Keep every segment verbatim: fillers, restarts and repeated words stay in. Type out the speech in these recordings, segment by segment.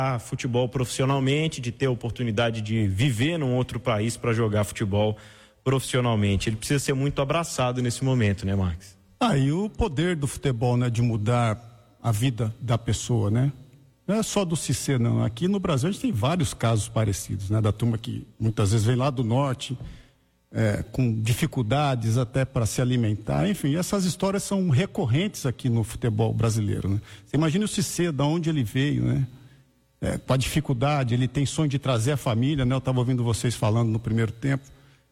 futebol profissionalmente, de ter a oportunidade de viver num outro país para jogar futebol profissionalmente. Ele precisa ser muito abraçado nesse momento, né, Max? Ah, e o poder do futebol, né, de mudar a vida da pessoa, né? Não é só do Cissé, não. Aqui no Brasil a gente tem vários casos parecidos, né? Da turma que muitas vezes vem lá do norte, é, com dificuldades até para se alimentar. Enfim, essas histórias são recorrentes aqui no futebol brasileiro, né? Você imagina o Cissé, de onde ele veio, né? É, com a dificuldade, ele tem sonho de trazer a família, né? Eu estava ouvindo vocês falando no primeiro tempo,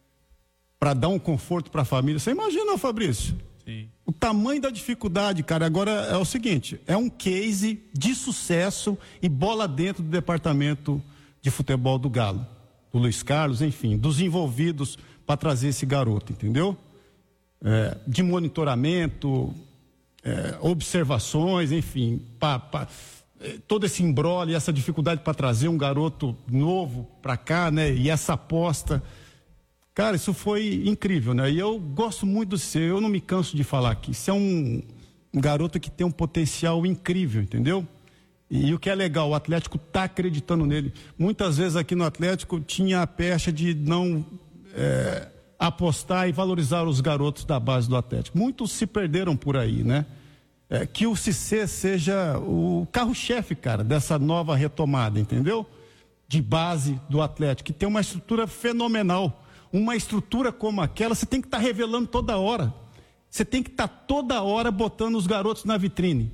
para dar um conforto para a família. Você imagina, Fabrício? Sim. O tamanho da dificuldade, cara. Agora é o seguinte, é um case de sucesso e bola dentro do departamento de futebol do Galo, do Luiz Carlos, enfim, dos envolvidos para trazer esse garoto, entendeu? É, de monitoramento, é, observações, enfim, pa, pa, todo esse imbróglio, essa dificuldade para trazer um garoto novo para cá, né? E essa aposta, cara, isso foi incrível, né? E eu gosto muito do Cissé, eu não me canso de falar aqui. Isso é um, um garoto que tem um potencial incrível, entendeu? E, e o que é legal, o Atlético tá acreditando nele. Muitas vezes aqui no Atlético tinha a pecha de não é, apostar e valorizar os garotos da base do Atlético. Muitos se perderam por aí, né? É, que o Cissé seja o carro-chefe, cara, dessa nova retomada, entendeu? De base do Atlético, que tem uma estrutura fenomenal. Uma estrutura como aquela, você tem que estar tá revelando toda hora. Você tem que estar tá toda hora botando os garotos na vitrine.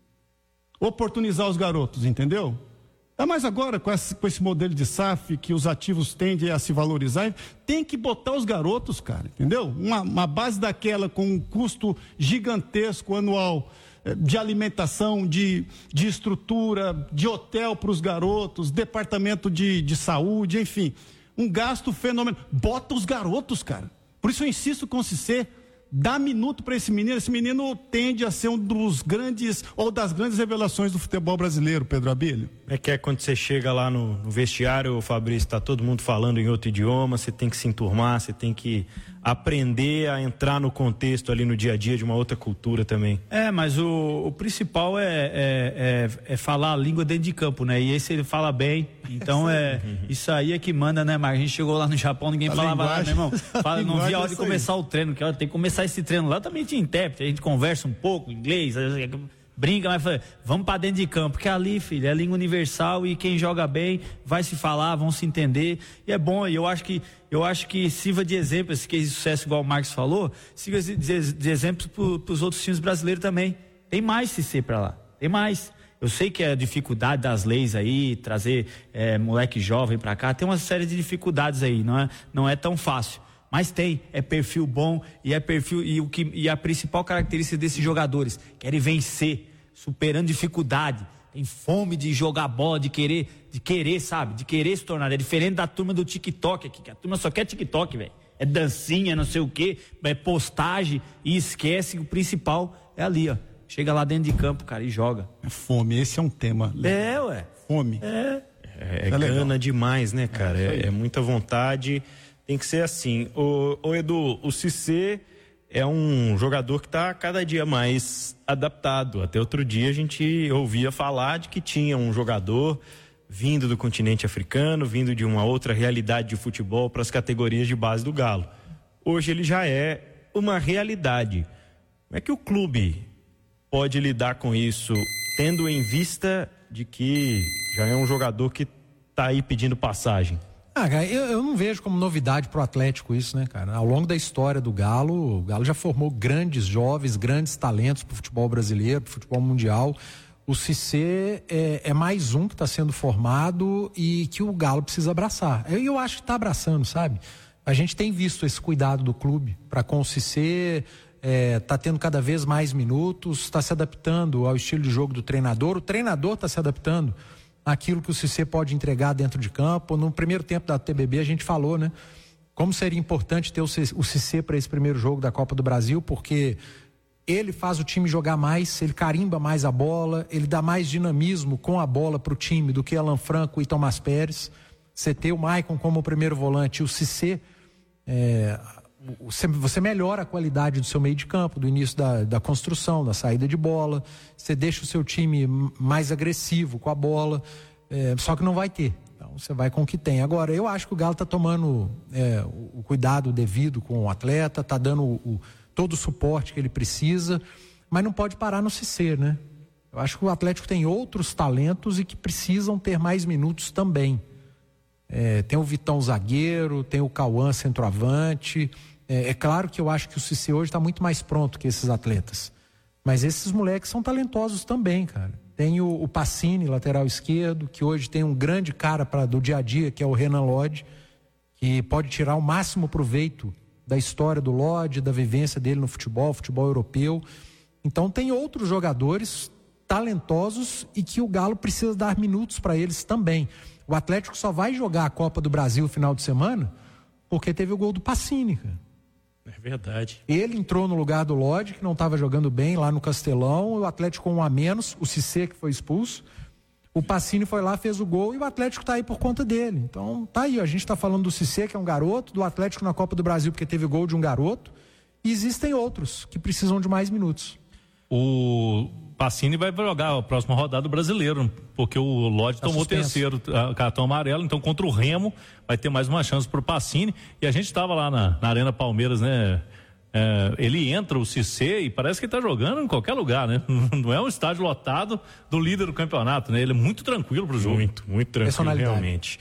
Oportunizar os garotos, entendeu? Ah, mas agora, com esse, com esse modelo de S A F, que os ativos tendem a se valorizar, tem que botar os garotos, cara, entendeu? Uma, uma base daquela com um custo gigantesco anual, de alimentação, de, de estrutura, de hotel para os garotos, departamento de, de saúde, enfim, um gasto fenomenal. Bota os garotos, cara. Por isso eu insisto com o Cissé, dá minuto para esse menino. Esse menino tende a ser um dos grandes, ou das grandes revelações do futebol brasileiro, Pedro Abelho. É que é quando você chega lá no, no vestiário, o Fabrício, está todo mundo falando em outro idioma, você tem que se enturmar, você tem que aprender a entrar no contexto ali no dia a dia de uma outra cultura também. É, mas o, o principal é, é, é, é falar a língua dentro de campo, né? E esse ele fala bem, então é isso aí é que manda, né, Marcos? A gente chegou lá no Japão, ninguém a falava lá, meu irmão. Fala, não via a hora de começar o treino, que tem que começar esse treino lá, também tinha intérprete, a gente conversa um pouco inglês, brinca, mas fala, vamos pra dentro de campo, porque ali, filho, é língua universal e quem joga bem vai se falar, vão se entender, e é bom, e eu acho que eu acho que sirva de exemplo, esse case de sucesso igual o Marcos falou, sirva de, de, de exemplo pro, pros outros times brasileiros também. Tem mais Cissé pra lá, tem mais. Eu sei que é a dificuldade das leis aí, trazer é, moleque jovem pra cá, tem uma série de dificuldades aí, não é, não é tão fácil. Mas tem, é perfil bom e é perfil, e, o que, e a principal característica desses jogadores, querem vencer, superando dificuldade, tem fome de jogar bola, de querer, de querer, sabe, de querer se tornar. É diferente da turma do TikTok aqui, que a turma só quer TikTok, velho. É dancinha, não sei o quê, é postagem e esquece que o principal é ali, ó. Chega lá dentro de campo, cara, e joga. É fome, esse é um tema. É, ué. Fome. É. É, é gana demais, né, cara? É, é, é muita vontade. Tem que ser assim. O, o Edu, o Cissé é um jogador que está cada dia mais adaptado. Até outro dia a gente ouvia falar de que tinha um jogador vindo do continente africano, vindo de uma outra realidade de futebol para as categorias de base do Galo. Hoje ele já é uma realidade. Como é que o clube pode lidar com isso, tendo em vista de que já é um jogador que está aí pedindo passagem? Ah, cara, eu, eu não vejo como novidade pro Atlético isso, né, cara? Ao longo da história do Galo, o Galo já formou grandes jovens, grandes talentos pro futebol brasileiro, pro futebol mundial. O Cissé é, é mais um que está sendo formado e que o Galo precisa abraçar. Eu, eu acho que está abraçando, sabe? A gente tem visto esse cuidado do clube para com o Cissé, é, tá tendo cada vez mais minutos, está se adaptando ao estilo de jogo do treinador. O treinador está se adaptando aquilo que o Cissé pode entregar dentro de campo. No primeiro tempo da T B B a gente falou, né? Como seria importante ter o Cissé para esse primeiro jogo da Copa do Brasil, porque ele faz o time jogar mais, ele carimba mais a bola, ele dá mais dinamismo com a bola para o time do que Alan Franco e Tomás Pérez. Você ter o Maicon como primeiro volante e o Cissé, é, você, você melhora a qualidade do seu meio de campo, do início da, da construção, da saída de bola, você deixa o seu time mais agressivo com a bola. é, só que não vai ter. Então você vai com o que tem. Agora, eu acho que o Galo está tomando é, o cuidado devido com o atleta, está dando o, o, todo o suporte que ele precisa, mas não pode parar no C C, né? Eu acho que o Atlético tem outros talentos e que precisam ter mais minutos também. É, tem o Vitão zagueiro, tem o Cauã centroavante. É, é claro que eu acho que o C C hoje está muito mais pronto que esses atletas. Mas esses moleques são talentosos também, cara. Tem o, o Pacini, lateral esquerdo, que hoje tem um grande cara pra, do dia a dia, que é o Renan Lodge, que pode tirar o máximo proveito da história do Lodge, da vivência dele no futebol, futebol europeu. Então tem outros jogadores talentosos e que o Galo precisa dar minutos para eles também. O Atlético só vai jogar a Copa do Brasil no final de semana porque teve o gol do Pacini, cara. É verdade. Ele entrou no lugar do Lodge, que não estava jogando bem lá no Castelão, o Atlético com um a menos, o Cissé que foi expulso, o Pacini foi lá, fez o gol e o Atlético está aí por conta dele. Então tá aí, ó, a gente está falando do Cissé, que é um garoto, do Atlético na Copa do Brasil porque teve gol de um garoto, e existem outros que precisam de mais minutos. O Pacini vai jogar a próxima rodada do Brasileiro, porque o Lodge tá tomou o terceiro cartão amarelo, então contra o Remo vai ter mais uma chance pro Pacini. E a gente estava lá na, na Arena Palmeiras, né? É, ele entra, o Cissé, e parece que ele tá jogando em qualquer lugar, né? Não é um estádio lotado do líder do campeonato, né? Ele é muito tranquilo pro jogo. Muito, muito tranquilo, realmente.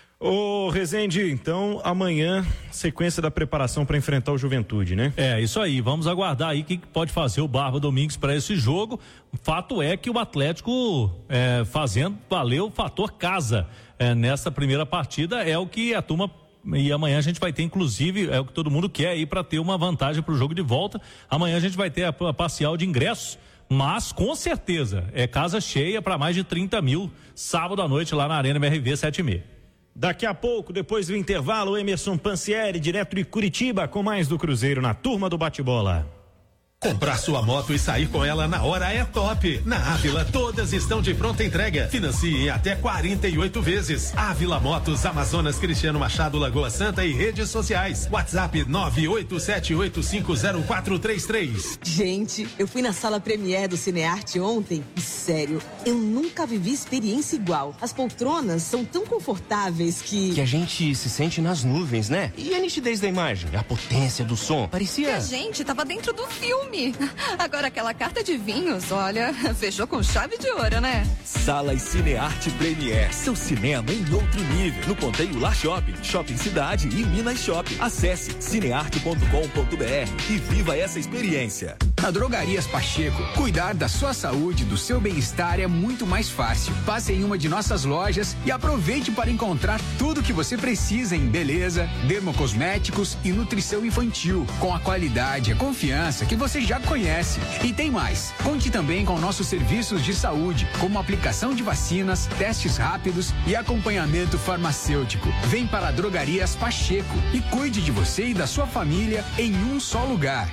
Ô Rezende, então amanhã sequência da preparação para enfrentar o Juventude, né? É, isso aí, vamos aguardar aí o que pode fazer o Barba Domingues para esse jogo. O fato é que o Atlético é, fazendo valer o fator casa é, nessa primeira partida é o que a turma, e amanhã a gente vai ter, inclusive, é o que todo mundo quer aí para ter uma vantagem para o jogo de volta. Amanhã a gente vai ter a, a parcial de ingressos, mas com certeza é casa cheia para mais de trinta mil sábado à noite lá na Arena M R V sete e meia. Daqui a pouco, depois do intervalo, Emerson Pansieri, direto de Curitiba, com mais do Cruzeiro na turma do bate-bola. Comprar sua moto e sair com ela na hora é top. Na Ávila, todas estão de pronta entrega. Financie em até quarenta e oito vezes. Ávila Motos, Amazonas, Cristiano Machado, Lagoa Santa e redes sociais. WhatsApp nove oito sete oito cinco zero quatro três três. Gente, eu fui na sala Premiere do Cinearte ontem e, sério, eu nunca vivi experiência igual. As poltronas são tão confortáveis que... Que a gente se sente nas nuvens, né? E a nitidez da imagem, a potência do som. Parecia... Que a gente tava dentro do filme. Agora aquela carta de vinhos, olha, fechou com chave de ouro, né? Salas Cinearte Premier, seu cinema em outro nível. No Ponteio Lar Shopping, Shopping Cidade e Minas Shopping. Acesse cinearte ponto com ponto br e viva essa experiência. Na Drogarias Pacheco, cuidar da sua saúde e do seu bem-estar é muito mais fácil. Passe em uma de nossas lojas e aproveite para encontrar tudo que você precisa em beleza, dermocosméticos e nutrição infantil, com a qualidade e a confiança que você já conhece. E tem mais. Conte também com nossos serviços de saúde, como aplicação de vacinas, testes rápidos e acompanhamento farmacêutico. Vem para a Drogarias Pacheco e cuide de você e da sua família em um só lugar.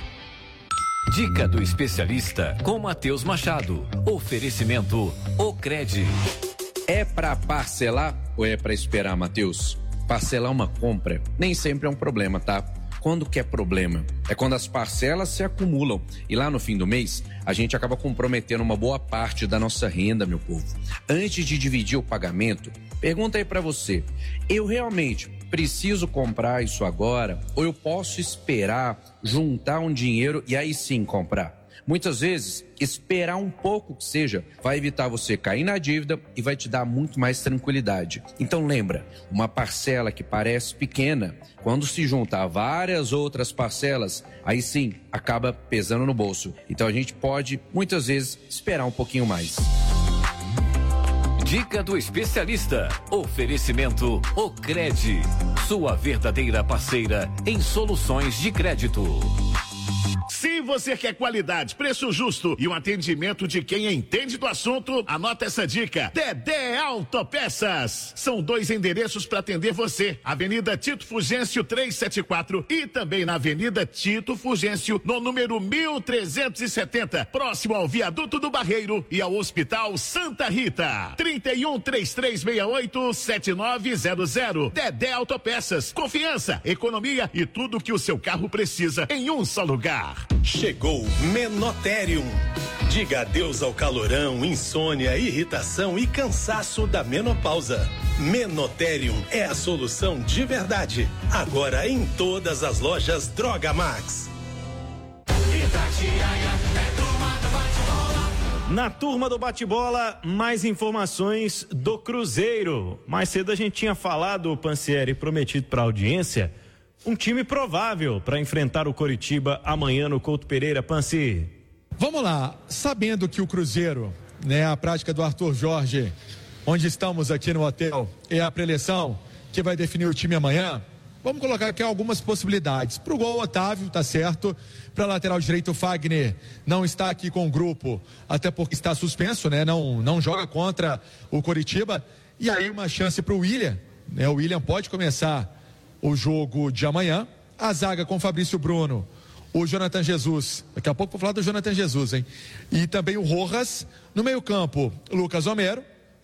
Dica do especialista com Matheus Machado. Oferecimento Ocred. É para parcelar ou é para esperar, Matheus? Parcelar uma compra nem sempre é um problema, tá? Quando que é problema? É quando as parcelas se acumulam e lá no fim do mês a gente acaba comprometendo uma boa parte da nossa renda, meu povo. Antes de dividir o pagamento, pergunta aí pra você, eu realmente preciso comprar isso agora ou eu posso esperar juntar um dinheiro e aí sim comprar? Muitas vezes, esperar um pouco que seja, vai evitar você cair na dívida e vai te dar muito mais tranquilidade. Então lembra, uma parcela que parece pequena, quando se junta a várias outras parcelas, aí sim, acaba pesando no bolso. Então a gente pode, muitas vezes, esperar um pouquinho mais. Dica do especialista. Oferecimento Ocred. Sua verdadeira parceira em soluções de crédito. Se você quer qualidade, preço justo e um atendimento de quem entende do assunto, anota essa dica. Dedé Autopeças. São dois endereços para atender você. Avenida Tito Fugêncio trezentos e setenta e quatro e também na Avenida Tito Fugêncio, no número mil trezentos e setenta, próximo ao Viaduto do Barreiro e ao Hospital Santa Rita. trinta e um, trinta e três sessenta e oito, setenta e nove zero zero. Dedé Autopeças. Confiança, economia e tudo que o seu carro precisa em um só lugar. Chegou Menoterium. Diga adeus ao calorão, insônia, irritação e cansaço da menopausa. Menoterium é a solução de verdade. Agora em todas as lojas Droga Max. Na turma do bate-bola, mais informações do Cruzeiro. Mais cedo a gente tinha falado, Pansieri, prometido para a audiência, um time provável para enfrentar o Coritiba amanhã no Couto Pereira. Pansi. Vamos lá, sabendo que o Cruzeiro, né, a prática do Arthur Jorge, onde estamos aqui no hotel, é a preleção que vai definir o time amanhã, vamos colocar aqui algumas possibilidades. Para o gol, Otávio, tá certo. Para lateral direito, Fagner não está aqui com o grupo, até porque está suspenso, né? Não, não joga contra o Coritiba. E aí uma chance para o William, né? O William pode começar o jogo de amanhã. A zaga com Fabrício Bruno, o Jonathan Jesus, daqui a pouco vou falar do Jonathan Jesus, hein? E também o Rojas. No meio campo, Lucas Homero.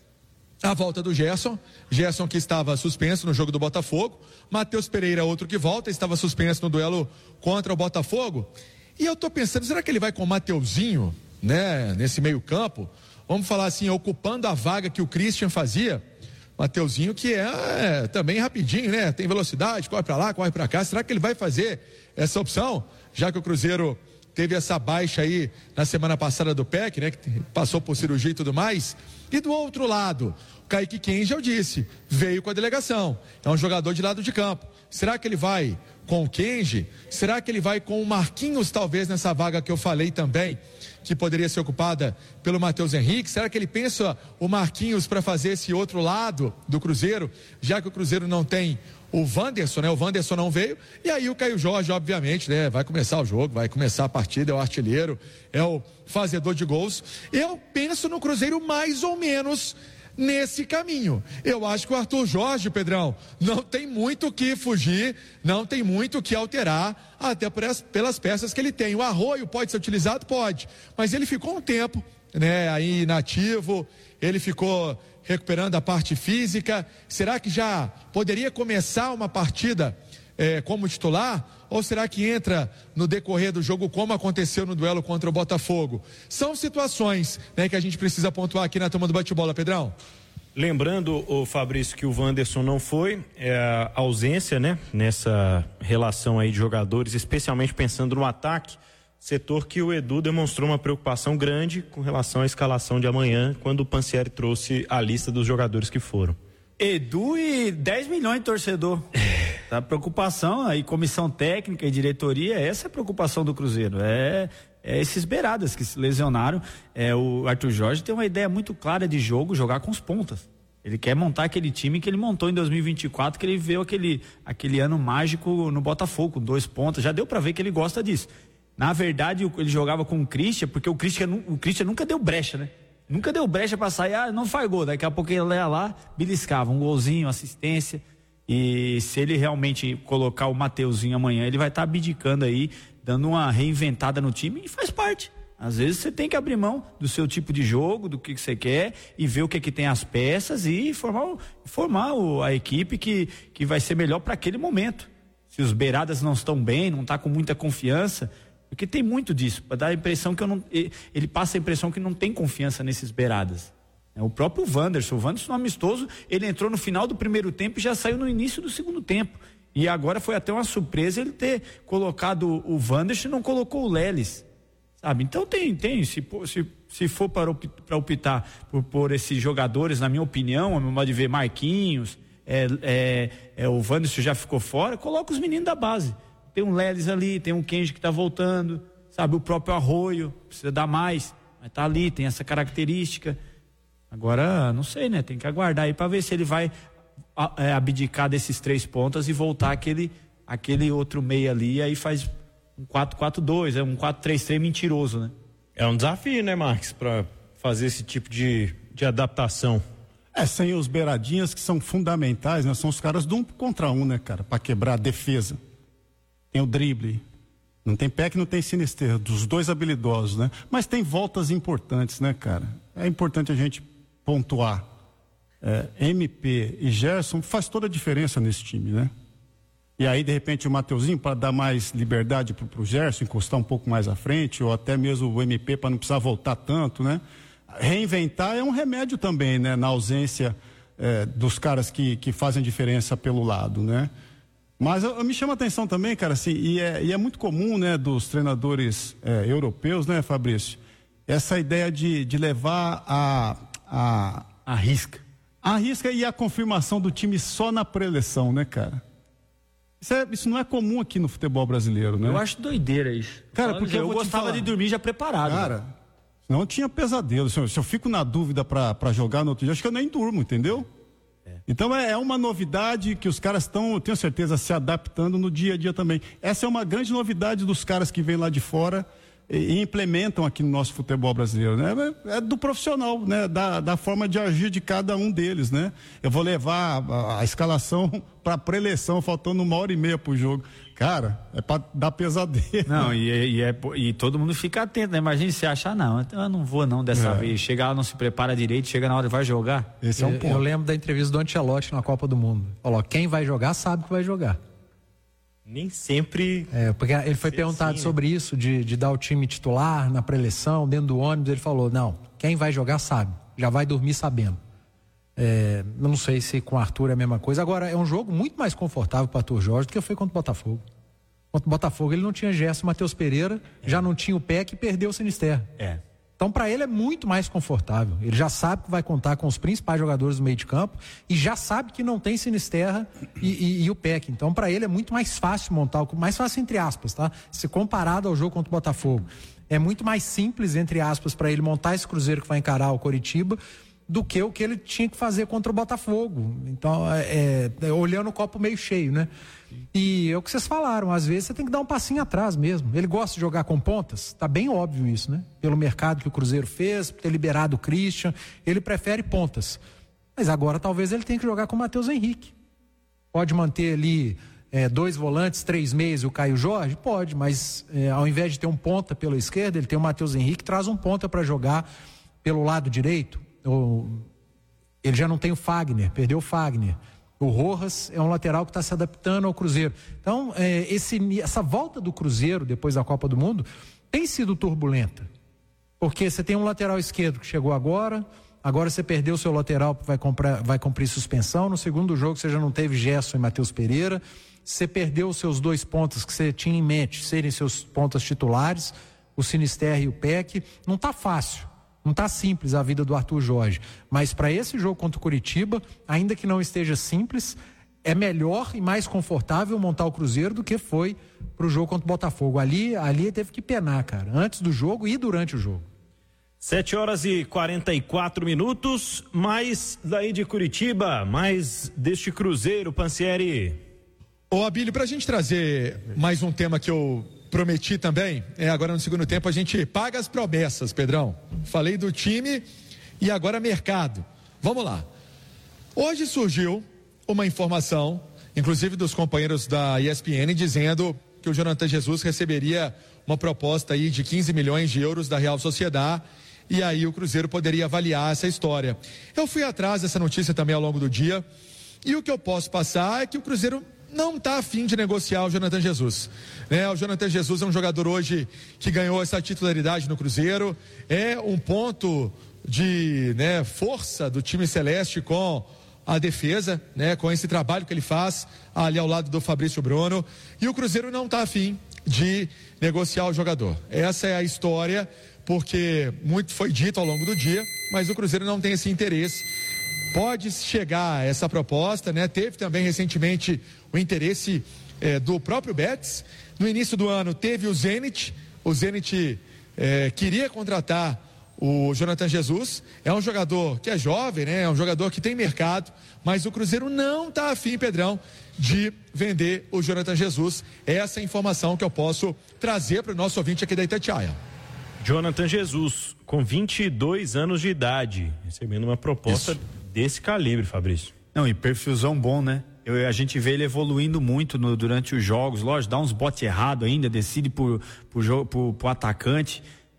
A volta do Gerson, Gerson que estava suspenso no jogo do Botafogo. Matheus Pereira, outro que volta, estava suspenso no duelo contra o Botafogo. E eu tô pensando, será que ele vai com o Mateuzinho, né, nesse meio campo? Vamos falar assim, ocupando a vaga que o Christian fazia. Mateuzinho que é, é também rapidinho, né? Tem velocidade, corre para lá, corre para cá. Será que ele vai fazer essa opção? Já que o Cruzeiro teve essa baixa aí na semana passada do P E C, né? Que passou por cirurgia e tudo mais. E do outro lado, o Kaique Kenji, eu disse, veio com a delegação. É um jogador de lado de campo. Será que ele vai com o Kenji? Será que ele vai com o Marquinhos, talvez, nessa vaga que eu falei também, que poderia ser ocupada pelo Matheus Henrique? Será que ele pensa o Marquinhos para fazer esse outro lado do Cruzeiro, já que o Cruzeiro não tem o Wanderson, né? O Wanderson não veio, e aí o Caio Jorge, obviamente, né? Vai começar o jogo, vai começar a partida, é o artilheiro, é o fazedor de gols. Eu penso no Cruzeiro mais ou menos nesse caminho. Eu acho que o Arthur Jorge, Pedrão, não tem muito o que fugir, não tem muito o que alterar, até pelas peças que ele tem. O Arroio pode ser utilizado? Pode, mas ele ficou um tempo, né, aí inativo, ele ficou recuperando a parte física. Será que já poderia começar uma partida é, como titular? Ou será que entra no decorrer do jogo, como aconteceu no duelo contra o Botafogo? São situações, né, que a gente precisa pontuar aqui na turma do bate-bola, Pedrão. Lembrando, o Fabrício, que o Wanderson não foi, é a ausência, né, nessa relação aí de jogadores, especialmente pensando no ataque, setor que o Edu demonstrou uma preocupação grande com relação à escalação de amanhã, quando o Pansieri trouxe a lista dos jogadores que foram. Edu e dez milhões de torcedor. A preocupação aí, comissão técnica e diretoria, essa é a preocupação do Cruzeiro. É, é esses beiradas que se lesionaram. É, o Arthur Jorge tem uma ideia muito clara de jogo, jogar com os pontas. Ele quer montar aquele time que ele montou em dois mil e vinte e quatro, que ele veio aquele, aquele ano mágico no Botafogo, com dois pontas. Já deu pra ver que ele gosta disso. Na verdade, ele jogava com o Christian, porque o Christian, o Christian nunca deu brecha, né? Nunca deu brecha pra sair, ah, não faz gol. Daqui a pouco ele ia lá, beliscava, um golzinho, assistência. E se ele realmente colocar o Mateuzinho amanhã, ele vai estar tá abdicando aí, dando uma reinventada no time, e faz parte. Às vezes você tem que abrir mão do seu tipo de jogo, do que, que você quer, e ver o que, que tem as peças e formar, formar o, a equipe que, que vai ser melhor para aquele momento. Se os beiradas não estão bem, não está com muita confiança, porque tem muito disso, para dar a impressão que eu não, ele passa a impressão que não tem confiança nesses beiradas. O próprio Wanderson, o Wanderson no amistoso, ele entrou no final do primeiro tempo e já saiu no início do segundo tempo. E agora foi até uma surpresa ele ter colocado o Wanderson e não colocou o Leles. Sabe? Então tem, tem, se, se, se for para optar por, por esses jogadores, na minha opinião, a meu modo de ver, Marquinhos, é, é, é, o Wanderson já ficou fora, coloca os meninos da base. Tem um Leles ali, tem um Kenji que está voltando, sabe? O próprio Arroio, precisa dar mais, mas tá ali, tem essa característica. Agora, não sei, né? Tem que aguardar aí para ver se ele vai é, abdicar desses três pontas e voltar aquele, aquele outro meio ali, e aí faz um quatro quatro dois, é um quatro três três mentiroso, né? É um desafio, né, Marques, para fazer esse tipo de, de adaptação. É, sem os beiradinhas que são fundamentais, né? São os caras do um contra um, né, cara? Para quebrar a defesa. Tem o drible. Não tem pé que não tem sinisterro, dos dois habilidosos, né? Mas tem voltas importantes, né, cara? É importante a gente pontuar. É, M P e Gerson faz toda a diferença nesse time, né? E E aí, de repente, o Mateuzinho, para dar mais liberdade para o Gerson, encostar um pouco mais à frente, ou até mesmo o M P para não precisar voltar tanto, né? Reinventar é um remédio também, né? Na ausência é, dos caras que, que fazem diferença pelo lado, né? Mas eu, eu me chama a atenção também, cara, assim, e é, e é muito comum, né, dos treinadores é, europeus, né, Fabrício? Essa ideia de, de levar a, a... A risca. A risca e a confirmação do time só na pré-eleição, né, cara? Isso, é, isso não é comum aqui no futebol brasileiro, né? Eu acho doideira isso. Cara, Falando porque eu, eu gostava de dormir já preparado. Cara, né? Não tinha pesadelo. Se eu, se eu fico na dúvida para jogar no outro dia, acho que eu nem durmo, entendeu? É. Então é, é uma novidade que os caras estão, eu tenho certeza, se adaptando no dia a dia também. Essa é uma grande novidade dos caras que vêm lá de fora e, e implementam aqui no nosso futebol brasileiro, né? É, é do profissional, né? Da, da forma de agir de cada um deles, né? Eu vou levar a, a escalação para pré-eleição, faltando uma hora e meia pro jogo. Cara, é pra dar pesadelo. Não, e, e, é, e todo mundo fica atento, né? Imagina se achar, não, então eu não vou não dessa é. vez. Chega lá, não se prepara direito, chega na hora e vai jogar. Esse é um ponto. Eu lembro da entrevista do Ancelotti na Copa do Mundo. Falou, quem vai jogar sabe que vai jogar. Nem sempre... É, porque ele foi perguntado assim, sobre né? isso, de, de dar o time titular na pré-eleição, dentro do ônibus, ele falou, não, quem vai jogar sabe, já vai dormir sabendo. É, não sei se com o Arthur é a mesma coisa. Agora, é um jogo muito mais confortável para o Arthur Jorge do que foi contra o Botafogo. Contra o Botafogo ele não tinha Gerson, Matheus Pereira, é. já não tinha o P E C e perdeu o Sinisterra. É. Então, para ele é muito mais confortável. Ele já sabe que vai contar com os principais jogadores do meio de campo e já sabe que não tem Sinisterra e, e, e o P E C. Então, para ele é muito mais fácil montar, mais fácil entre aspas, tá? Se comparado ao jogo contra o Botafogo. É muito mais simples, entre aspas, para ele montar esse Cruzeiro que vai encarar o Coritiba do que o que ele tinha que fazer contra o Botafogo. Então, é, é, olhando o copo meio cheio, né? E é o que vocês falaram, às vezes você tem que dar um passinho atrás mesmo. Ele gosta de jogar com pontas, tá bem óbvio isso, né? Pelo mercado que o Cruzeiro fez, ter liberado o Christian, ele prefere pontas. Mas agora talvez ele tenha que jogar com o Matheus Henrique. Pode manter ali é, dois volantes, três meias e o Caio Jorge? Pode, mas é, ao invés de ter um ponta pela esquerda, ele tem o Matheus Henrique, traz um ponta para jogar pelo lado direito. Ele já não tem o Fagner, perdeu o Fagner. O Rojas é um lateral que está se adaptando ao Cruzeiro. Então, é, esse, essa volta do Cruzeiro depois da Copa do Mundo tem sido turbulenta. Porque você tem um lateral esquerdo que chegou agora, agora você perdeu o seu lateral, vai, comprar, vai cumprir suspensão. No segundo jogo você já não teve Gerson e Matheus Pereira. Você perdeu os seus dois pontas que você tinha em mente serem seus pontas titulares, o Sinisterra e o P E C. Não está fácil. Não está simples a vida do Arthur Jorge, mas para esse jogo contra o Coritiba, ainda que não esteja simples, é melhor e mais confortável montar o Cruzeiro do que foi para o jogo contra o Botafogo. Ali, ali teve que penar, cara, antes do jogo e durante o jogo. sete horas e quarenta e quatro minutos, mais daí de Curitiba, mais deste Cruzeiro, Pansieri. Ô Abílio, para a gente trazer mais um tema que eu prometi também, é agora no segundo tempo a gente paga as promessas, Pedrão. Falei do time e agora mercado. Vamos lá. Hoje surgiu uma informação, inclusive dos companheiros da E S P N, dizendo que o Jonathan Jesus receberia uma proposta aí de quinze milhões de euros da Real Sociedade e aí o Cruzeiro poderia avaliar essa história. Eu fui atrás dessa notícia também ao longo do dia e o que eu posso passar é que o Cruzeiro não está afim de negociar o Jonathan Jesus. Né? O Jonathan Jesus é um jogador hoje que ganhou essa titularidade no Cruzeiro, é um ponto de né, força do time celeste com a defesa, né, com esse trabalho que ele faz ali ao lado do Fabrício Bruno, e o Cruzeiro não está afim de negociar o jogador. Essa é a história, porque muito foi dito ao longo do dia, mas o Cruzeiro não tem esse interesse. Pode chegar essa proposta, né? Teve também recentemente o interesse eh, do próprio Betis. No início do ano teve o Zenit, o Zenit eh, queria contratar o Jonathan Jesus, é um jogador que é jovem, né? É um jogador que tem mercado, mas o Cruzeiro não está afim, Pedrão, de vender o Jonathan Jesus. Essa é a informação que eu posso trazer para o nosso ouvinte aqui da Itatiaia. Jonathan Jesus, com vinte e dois anos de idade, recebendo uma proposta Isso. desse calibre, Fabrício. Não, e perfilzão bom, né? Eu, a gente vê ele evoluindo muito no, durante os jogos, lógico, dá uns botes errados ainda, decide por, por, por, por atacante,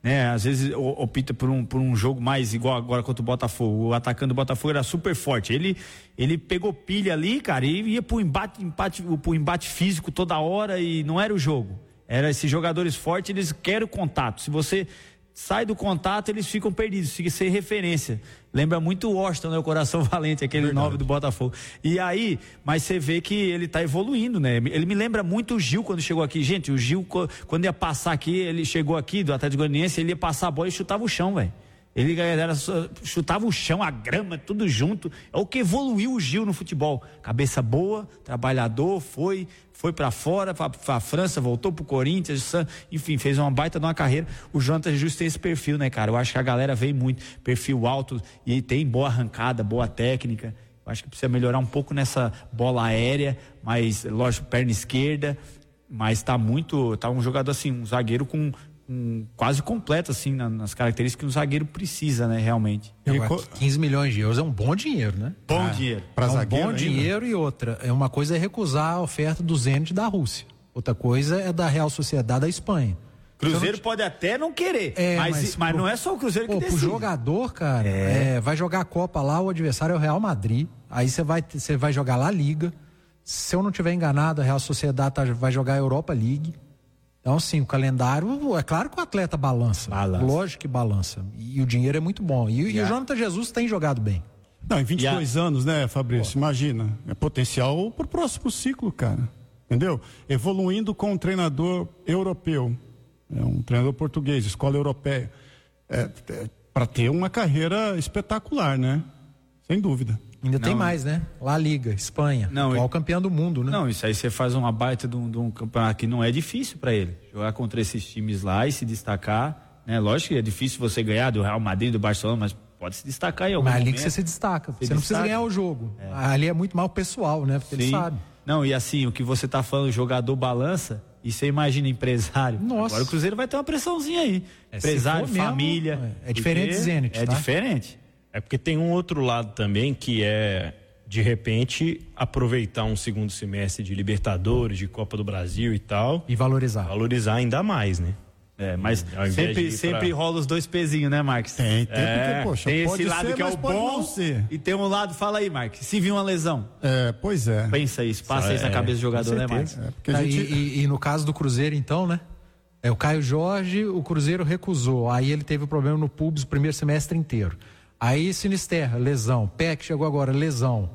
né? Às vezes opta por um, por um jogo mais igual agora contra o Botafogo. O atacante do Botafogo era super forte. Ele, ele pegou pilha ali, cara, e ia pro embate, embate, pro embate físico toda hora e não era o jogo. Era esses jogadores fortes, eles querem o contato. Se você sai do contato, eles ficam perdidos, fica sem referência. Lembra muito o Washington, né? O Coração Valente, aquele nove do Botafogo. E aí, mas você vê que ele tá evoluindo, né? Ele me lembra muito o Gil quando chegou aqui. Gente, o Gil, quando ia passar aqui, ele chegou aqui do Atlético Goianiense, ele ia passar a bola e chutava o chão, velho. Ele era, chutava o chão, a grama, tudo junto. É o que evoluiu o Gil no futebol. Cabeça boa, trabalhador, foi, foi para fora, para a França, voltou pro Corinthians, enfim, fez uma baita de uma carreira. O Jonathan Jesus tem esse perfil, né, cara? Eu acho que a galera vem muito, perfil alto, e tem boa arrancada, boa técnica. Eu acho que precisa melhorar um pouco nessa bola aérea, mas, lógico, perna esquerda, mas tá muito, tá um jogador assim, um zagueiro com Um, quase completo, assim, na, nas características que um zagueiro precisa, né, realmente. Agora, quinze milhões de euros é um bom dinheiro, né? Bom ah, dinheiro. Pra é um zagueiro bom ainda. dinheiro. E outra, é uma coisa é recusar a oferta do Zenit da Rússia. Outra coisa é da Real Sociedade da Espanha. Cruzeiro não... pode até não querer, é, mas, mas, mas pro, não é só o Cruzeiro que pô, decide. Pro jogador, cara, é. É, vai jogar a Copa lá, o adversário é o Real Madrid, aí você vai, você vai jogar lá a Liga. Se eu não estiver enganado, a Real Sociedade tá, vai jogar a Europa League. Então, sim, o calendário, é claro que o atleta balança. balança. Lógico que balança. E o dinheiro é muito bom. E, yeah. e o Jonathan Jesus tem jogado bem. Não, em vinte e dois yeah. anos, né, Fabrício? Pô. Imagina. É potencial pro próximo ciclo, cara. Entendeu? Evoluindo com um treinador europeu. É um treinador português, escola europeia. É, é, para ter uma carreira espetacular, né? Sem dúvida. Ainda não. tem mais, né? La Liga, Espanha, não, atual campeão do mundo, né? Não, isso aí você faz uma baita de um, de um campeonato que não é difícil para ele. Jogar contra esses times lá e se destacar, né? Lógico que é difícil você ganhar do Real Madrid, do Barcelona, mas pode se destacar em algum mas momento. Mas ali que você se destaca. Você, você não destaca. precisa ganhar o jogo. É. Ali é muito mal pessoal, né? Porque Sim. ele sabe. Não, e assim, o que você tá falando, jogador balança, e você imagina empresário. Nossa. Agora o Cruzeiro vai ter uma pressãozinha aí. É, empresário, família. Mesmo, é diferente de Zenit, É tá? diferente. É porque tem um outro lado também que é, de repente, aproveitar um segundo semestre de Libertadores, de Copa do Brasil e tal. E valorizar. Valorizar ainda mais, né? É, mas sempre, sempre pra... rola os dois pezinhos, né, Marcos? Tem, tem, é, porque, poxa, tem esse pode lado ser, que é o bom e tem um lado, fala aí, Marcos, se vir uma lesão. É, pois é. Pensa isso, passa é, isso na cabeça do jogador, né, Marcos? É, tá, gente... e, e, e no caso do Cruzeiro, então, né? É o Caio Jorge, o Cruzeiro recusou, aí ele teve o problema no pubis o primeiro semestre inteiro. Aí Sinisterra, lesão. Peck chegou agora, lesão.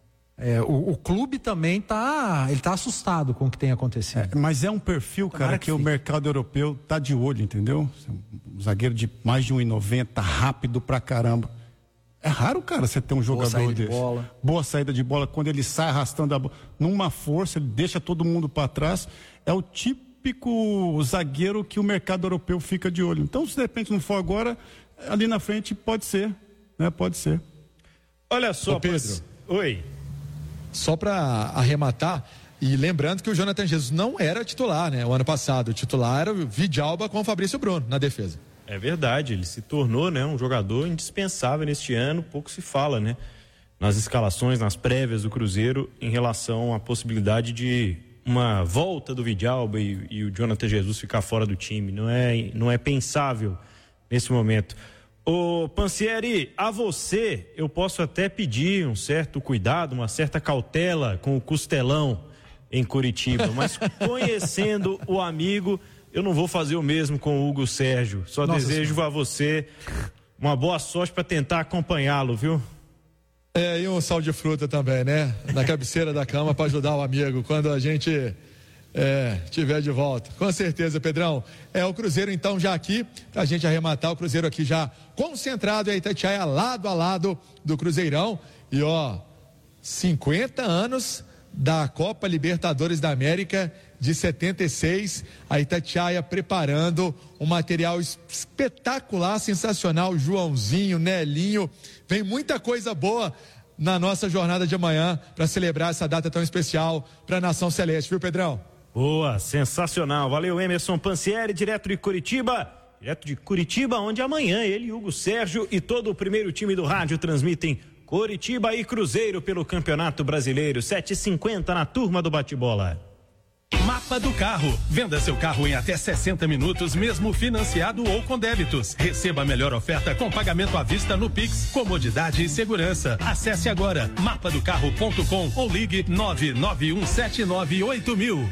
É, o, o clube também tá, ele tá assustado com o que tem acontecido. É, mas é um perfil, Tomara cara, que, que o mercado europeu tá de olho, entendeu? Um zagueiro de mais de um e noventa, rápido pra caramba. É raro, cara, você ter um jogador Boa saída desse. De bola. Boa saída de bola. Quando ele sai arrastando a bola, numa força, ele deixa todo mundo para trás. É o típico zagueiro que o mercado europeu fica de olho. Então, se de repente não for agora, ali na frente pode ser, né? Pode ser. Olha só, Ô, Pedro. Mas... Oi. Só para arrematar, e lembrando que o Jonathan Jesus não era titular, né? O ano passado, o titular era o Vidalba com o Fabrício Bruno na defesa. É verdade, ele se tornou, né, um jogador indispensável neste ano, pouco se fala, né? Nas escalações, nas prévias do Cruzeiro, em relação à possibilidade de uma volta do Vidalba e, e o Jonathan Jesus ficar fora do time. Não é, não é pensável nesse momento. Ô Pansieri, a você eu posso até pedir um certo cuidado, uma certa cautela com o Costelão em Curitiba, mas conhecendo o amigo, eu não vou fazer o mesmo com o Hugo Sérgio. Só Nossa desejo senhora. a você uma boa sorte para tentar acompanhá-lo, viu? É, e um sal de fruta também, né? Na cabeceira da cama para ajudar o amigo quando a gente é, tiver de volta. Com certeza, Pedrão. É o Cruzeiro então já aqui, pra gente arrematar, o Cruzeiro aqui já concentrado, aí Itatiaia lado a lado do Cruzeirão. E ó, cinquenta anos da Copa Libertadores da América de setenta e seis, a Itatiaia preparando um material espetacular, sensacional, Joãozinho, Nelinho, vem muita coisa boa na nossa jornada de amanhã para celebrar essa data tão especial para a Nação Celeste, viu, Pedrão? Boa, sensacional, valeu Emerson Pansieri, direto de Curitiba, direto de Curitiba, onde amanhã ele, Hugo Sérgio e todo o primeiro time do rádio transmitem Curitiba e Cruzeiro pelo Campeonato Brasileiro, sete e cinquenta na turma do bate-bola. Mapa do Carro. Venda seu carro em até sessenta minutos, mesmo financiado ou com débitos. Receba a melhor oferta com pagamento à vista no Pix, comodidade e segurança. Acesse agora mapa do carro ponto com ou ligue nove nove um sete nove oito mil.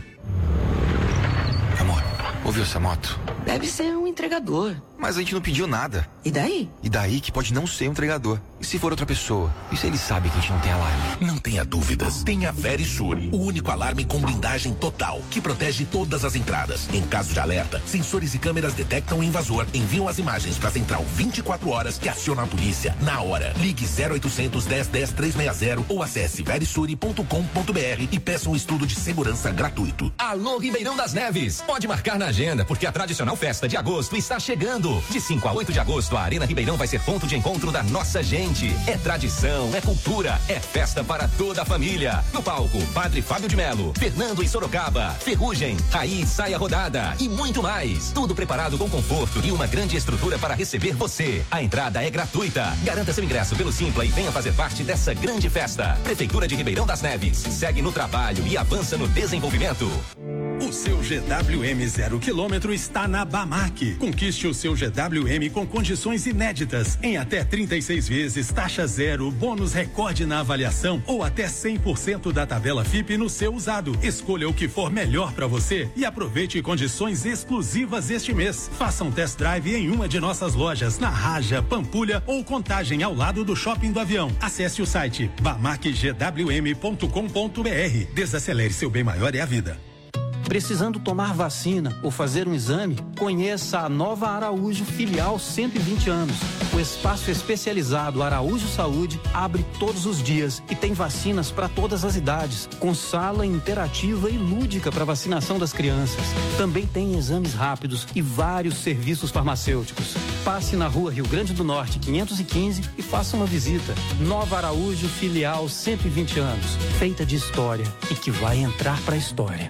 Amor, ouviu essa moto? Deve ser um entregador. Mas a gente não pediu nada. E daí? E daí que pode não ser um entregador. E se for outra pessoa? E se ele sabe que a gente não tem alarme? Não tenha dúvidas. Tenha Verisure, o único alarme com blindagem total, que protege todas as entradas. Em caso de alerta, sensores e câmeras detectam o invasor, enviam as imagens para a central vinte e quatro horas, que aciona a polícia na hora. Ligue zero oitocentos, dez, dez, trezentos e sessenta ou acesse verisure ponto com ponto br e peça um estudo de segurança gratuito. Alô, Ribeirão das Neves. Pode marcar na agenda, porque a tradicional festa de agosto está chegando. De cinco a oito de agosto, a Arena Ribeirão vai ser ponto de encontro da nossa gente. É tradição, é cultura, é festa para toda a família. No palco, Padre Fábio de Melo, Fernando em Sorocaba, Ferrugem, Raiz, Saia Rodada e muito mais. Tudo preparado com conforto e uma grande estrutura para receber você. A entrada é gratuita. Garanta seu ingresso pelo Simpla e venha fazer parte dessa grande festa. Prefeitura de Ribeirão das Neves. Segue no trabalho e avança no desenvolvimento. O seu G W M zero quilômetro está na Bamac. Conquiste o seu G W M com condições inéditas, em até trinta e seis vezes, taxa zero, bônus recorde na avaliação ou até cem por cento da tabela F I P no seu usado. Escolha o que for melhor para você e aproveite condições exclusivas este mês. Faça um test drive em uma de nossas lojas, na Raja, Pampulha ou Contagem, ao lado do Shopping do Avião. Acesse o site bamac g w m ponto com ponto b r. Desacelere, seu bem maior é a vida. Precisando tomar vacina ou fazer um exame? Conheça a Nova Araújo Filial cento e vinte anos. O espaço especializado Araújo Saúde abre todos os dias e tem vacinas para todas as idades, com sala interativa e lúdica para vacinação das crianças. Também tem exames rápidos e vários serviços farmacêuticos. Passe na Rua Rio Grande do Norte quinhentos e quinze e faça uma visita. Nova Araújo Filial cento e vinte anos, feita de história e que vai entrar para a história.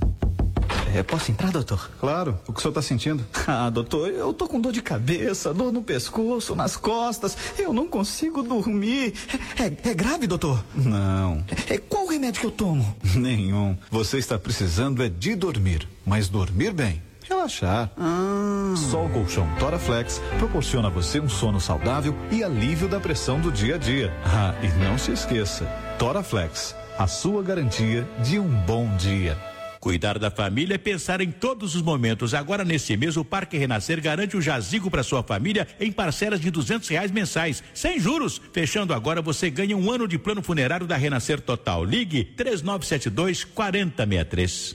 É, posso entrar, doutor? Claro. O que o senhor está sentindo? Ah, doutor, eu tô com dor de cabeça, dor no pescoço, nas costas. Eu não consigo dormir. É, é grave, doutor? Não. É, qual o remédio que eu tomo? Nenhum. Você está precisando é de dormir. Mas dormir bem. Relaxar. Ah. Só o colchão Toraflex proporciona a você um sono saudável e alívio da pressão do dia a dia. Ah, e não se esqueça. Toraflex, a sua garantia de um bom dia. Cuidar da família é pensar em todos os momentos. Agora, nesse mês, o Parque Renascer garante um jazigo para sua família em parcelas de duzentos reais mensais, sem juros. Fechando agora, você ganha um ano de plano funerário da Renascer Total. Ligue três nove sete dois, quatro zero seis três.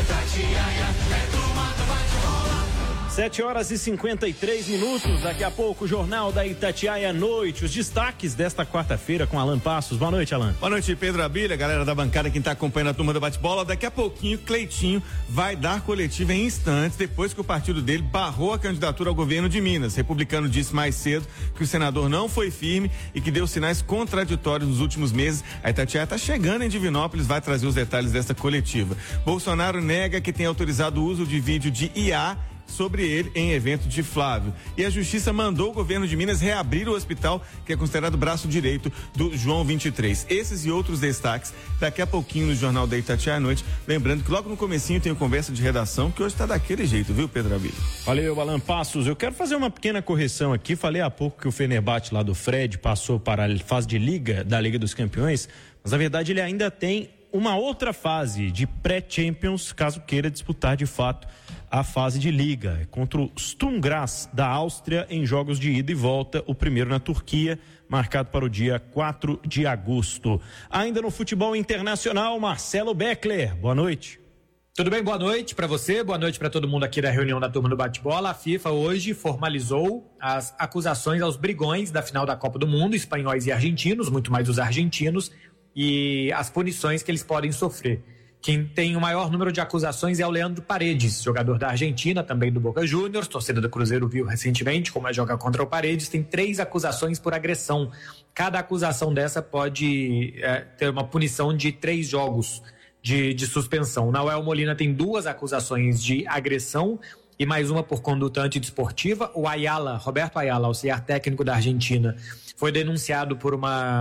sete horas e cinquenta e três minutos. Daqui a pouco, o Jornal da Itatiaia à noite. Os destaques desta quarta-feira com Alan Passos. Boa noite, Alan. Boa noite, Pedro Abília, galera da bancada, quem está acompanhando a turma do bate-bola. Daqui a pouquinho, Cleitinho vai dar coletiva em instantes, depois que o partido dele barrou a candidatura ao governo de Minas. O republicano disse mais cedo que o senador não foi firme e que deu sinais contraditórios nos últimos meses. A Itatiaia está chegando em Divinópolis, vai trazer os detalhes dessa coletiva. Bolsonaro nega que tenha autorizado o uso de vídeo de I A sobre ele em evento de Flávio. E a Justiça mandou o governo de Minas reabrir o hospital, que é considerado braço direito do João vinte e três. Esses e outros destaques daqui a pouquinho no Jornal da Itatiaia à noite. Lembrando que logo no comecinho tem o conversa de redação, que hoje está daquele jeito, viu, Pedro Abílio? Valeu, Alan Passos. Eu quero fazer uma pequena correção aqui. Falei há pouco que o Fenerbahçe lá do Fred passou para a fase de Liga, da Liga dos Campeões, mas na verdade ele ainda tem uma outra fase de pré-Champions, caso queira disputar de fato a fase de Liga, contra o Sturm Graz da Áustria em jogos de ida e volta, o primeiro na Turquia, marcado para o dia quatro de agosto. Ainda no futebol internacional, Marcelo Beckler, boa noite. Tudo bem, boa noite para você, boa noite para todo mundo aqui da reunião da turma do bate-bola. A FIFA hoje formalizou as acusações aos brigões da final da Copa do Mundo, espanhóis e argentinos, muito mais os argentinos, e as punições que eles podem sofrer. Quem tem o maior número de acusações é o Leandro Paredes, jogador da Argentina, também do Boca Juniors, torcida do Cruzeiro viu recentemente como é jogar contra o Paredes, tem três acusações por agressão. Cada acusação dessa pode é, ter uma punição de três jogos de, de suspensão. O Nahuel Molina tem duas acusações de agressão e mais uma por conduta antidesportiva. O Ayala, Roberto Ayala, auxiliar técnico da Argentina, foi denunciado por uma...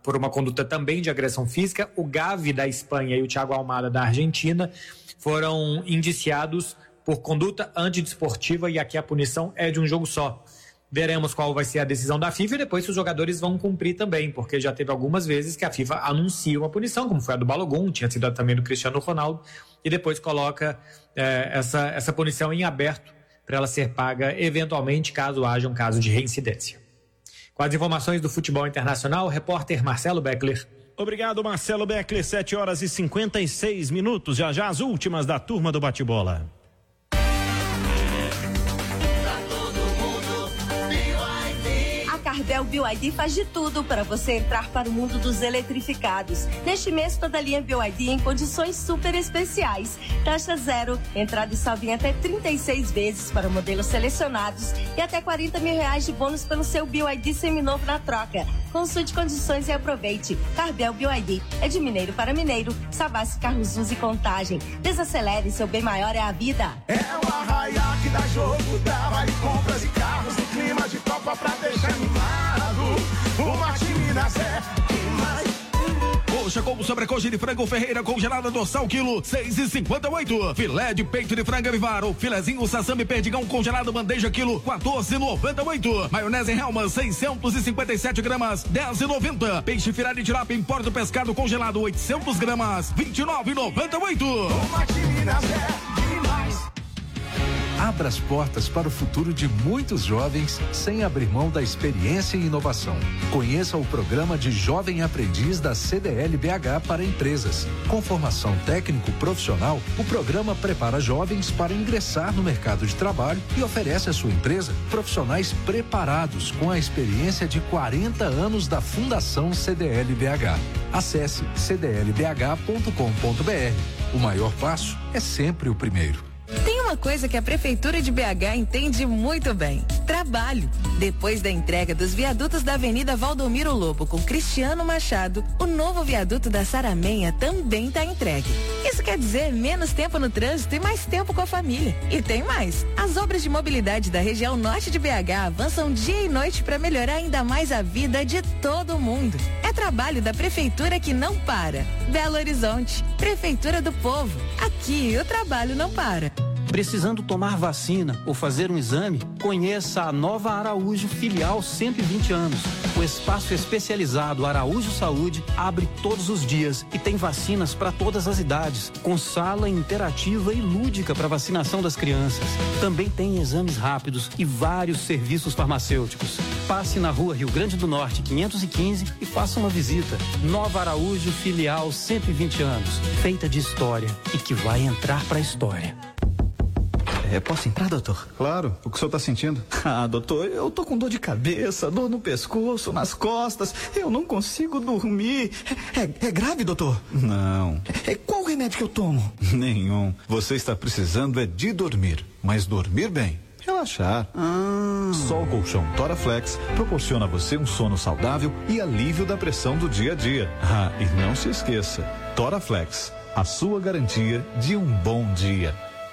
por uma conduta também de agressão física. O Gavi da Espanha e o Thiago Almada da Argentina foram indiciados por conduta antidesportiva e aqui a punição é de um jogo só. Veremos qual vai ser a decisão da FIFA e depois se os jogadores vão cumprir também, porque já teve algumas vezes que a FIFA anuncia uma punição, como foi a do Balogun, tinha sido também do Cristiano Ronaldo, e depois coloca eh, essa, essa punição em aberto para ela ser paga eventualmente caso haja um caso de reincidência. Com as informações do futebol internacional, o repórter Marcelo Beckler. Obrigado, Marcelo Beckler, sete horas e cinquenta e seis minutos, já já as últimas da turma do bate-bola. Carvel B Y D faz de tudo para você entrar para o mundo dos eletrificados. Neste mês, toda a linha B Y D em condições super especiais. Taxa zero, entrada e saldo em até trinta e seis vezes para modelos selecionados e até quarenta mil reais de bônus pelo seu B Y D seminovo na troca. Consulte condições e aproveite. Carvel B Y D é de mineiro para mineiro. Savassi, Carros Uso e Contagem. Desacelere, seu bem maior é a vida. É o Arraia que dá jogo, dá vale compras e carros no clima de Copa pra deixar animado. O Martiminas é demais. Coxa com sobrecoxa de frango Ferreira congelada dorsal quilo seis e cinquenta e oito. Filé de peito de frango Vivaro, filezinho Sassami Perdigão congelado bandeja quilo quatorze e noventa e oito. Maionese Helma seiscentos e cinquenta e sete gramas dez e noventa. Peixe filé de tilápia em Porto Pescado congelado oitocentos gramas vinte e nove e noventa e oito. O Martiminas é demais. Abra as portas para o futuro de muitos jovens sem abrir mão da experiência e inovação. Conheça o programa de Jovem Aprendiz da C D L B H para empresas. Com formação técnico-profissional, o programa prepara jovens para ingressar no mercado de trabalho e oferece à sua empresa profissionais preparados com a experiência de quarenta anos da Fundação C D L B H. Acesse c d l b h ponto com ponto b r. O maior passo é sempre o primeiro. Tem uma coisa que a Prefeitura de B H entende muito bem: trabalho. Depois da entrega dos viadutos da Avenida Valdomiro Lobo com Cristiano Machado, o novo viaduto da Saramenha também está entregue. Isso quer dizer menos tempo no trânsito e mais tempo com a família. E tem mais: as obras de mobilidade da região norte de B H avançam dia e noite para melhorar ainda mais a vida de todo mundo. É trabalho da Prefeitura que não para. Belo Horizonte, Prefeitura do Povo. Aqui o trabalho não para. Precisando tomar vacina ou fazer um exame? Conheça a Nova Araújo Filial cento e vinte anos. O espaço especializado Araújo Saúde abre todos os dias e tem vacinas para todas as idades, com sala interativa e lúdica para vacinação das crianças. Também tem exames rápidos e vários serviços farmacêuticos. Passe na Rua Rio Grande do Norte, quinhentos e quinze e faça uma visita. Nova Araújo Filial cento e vinte anos, feita de história e que vai entrar para a história. É, posso entrar, doutor? Claro. O que o senhor está sentindo? Ah, doutor, eu tô com dor de cabeça, dor no pescoço, nas costas. Eu não consigo dormir. É, é, é grave, doutor? Não. É, qual remédio que eu tomo? Nenhum. Você está precisando é de dormir. Mas dormir bem. Relaxar. Ah. Só o colchão Toraflex proporciona a você um sono saudável e alívio da pressão do dia a dia. Ah, e não se esqueça, Toraflex, a sua garantia de um bom dia.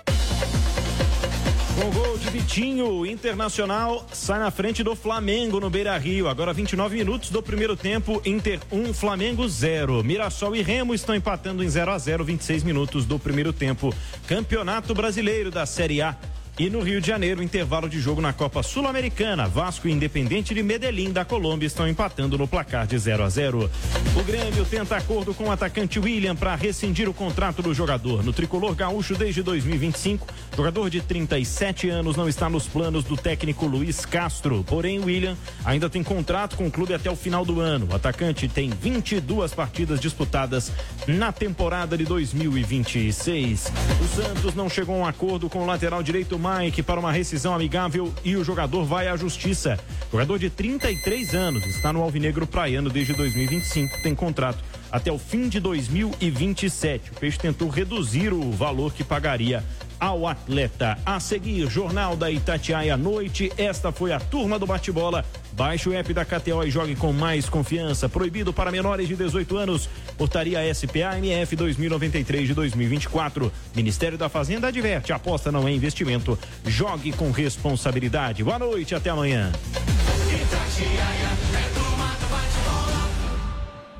Com gol de Vitinho, o Internacional sai na frente do Flamengo no Beira-Rio. Agora vinte e nove minutos do primeiro tempo, Inter um, Flamengo zero. Mirassol e Remo estão empatando em zero a zero, vinte e seis minutos do primeiro tempo. Campeonato Brasileiro da Série A. E no Rio de Janeiro, intervalo de jogo na Copa Sul-Americana. Vasco e Independente de Medellín da Colômbia estão empatando no placar de zero a zero. O Grêmio tenta acordo com o atacante William para rescindir o contrato do jogador. No tricolor gaúcho desde dois mil e vinte e cinco, jogador de trinta e sete anos não está nos planos do técnico Luiz Castro. Porém, William ainda tem contrato com o clube até o final do ano. O atacante tem vinte e duas partidas disputadas na temporada de dois mil e vinte e seis. O Santos não chegou a um acordo com o lateral direito Mike para uma rescisão amigável e o jogador vai à justiça. Jogador de trinta e três anos, está no Alvinegro Praiano desde dois mil e vinte e cinco, tem contrato até o fim de dois mil e vinte e sete. O Peixe tentou reduzir o valor que pagaria ao atleta. A seguir, Jornal da Itatiaia à noite. Esta foi a turma do bate-bola. Baixe o app da K T O e jogue com mais confiança. Proibido para menores de dezoito anos. Portaria S P A M F dois mil e noventa e três de dois mil e vinte e quatro. Ministério da Fazenda adverte: aposta não é investimento. Jogue com responsabilidade. Boa noite, até amanhã.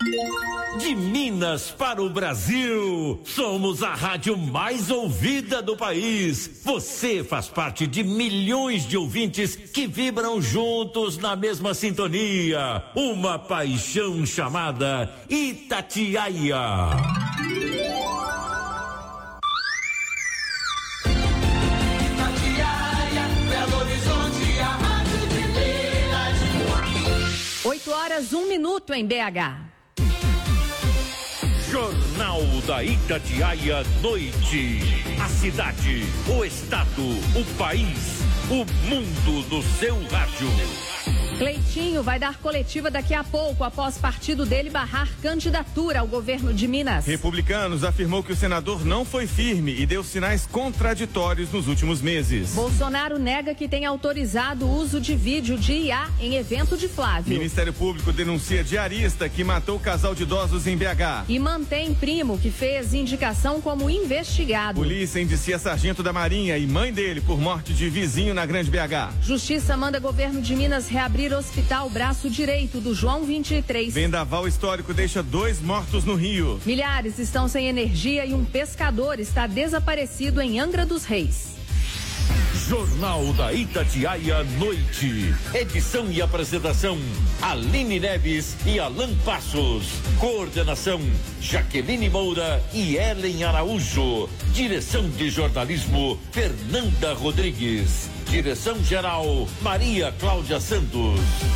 De Minas para o Brasil, somos a rádio mais ouvida do país. Você faz parte de milhões de ouvintes que vibram juntos na mesma sintonia. Uma paixão chamada Itatiaia. oito horas, um minuto em B H. Jornal da Itatiaia Noite. A cidade, o estado, o país, o mundo no seu rádio. Cleitinho vai dar coletiva daqui a pouco, após partido dele barrar candidatura ao governo de Minas. Republicanos afirmou que o senador não foi firme e deu sinais contraditórios nos últimos meses. Bolsonaro nega que tenha autorizado o uso de vídeo de I A em evento de Flávio. Ministério Público denuncia diarista que matou casal de idosos em B H. E mantém primo que fez indicação como investigado. Polícia indicia sargento da Marinha e mãe dele por morte de vizinho na Grande B H. Justiça manda governo de Minas reabrir hospital braço direito do João vinte e três. Vendaval histórico deixa dois mortos no Rio. Milhares estão sem energia e um pescador está desaparecido em Angra dos Reis. Jornal da Itatiaia Noite. Edição e apresentação: Aline Neves e Alan Passos. Coordenação: Jaqueline Moura e Ellen Araújo. Direção de jornalismo: Fernanda Rodrigues. Direção-geral: Maria Cláudia Santos.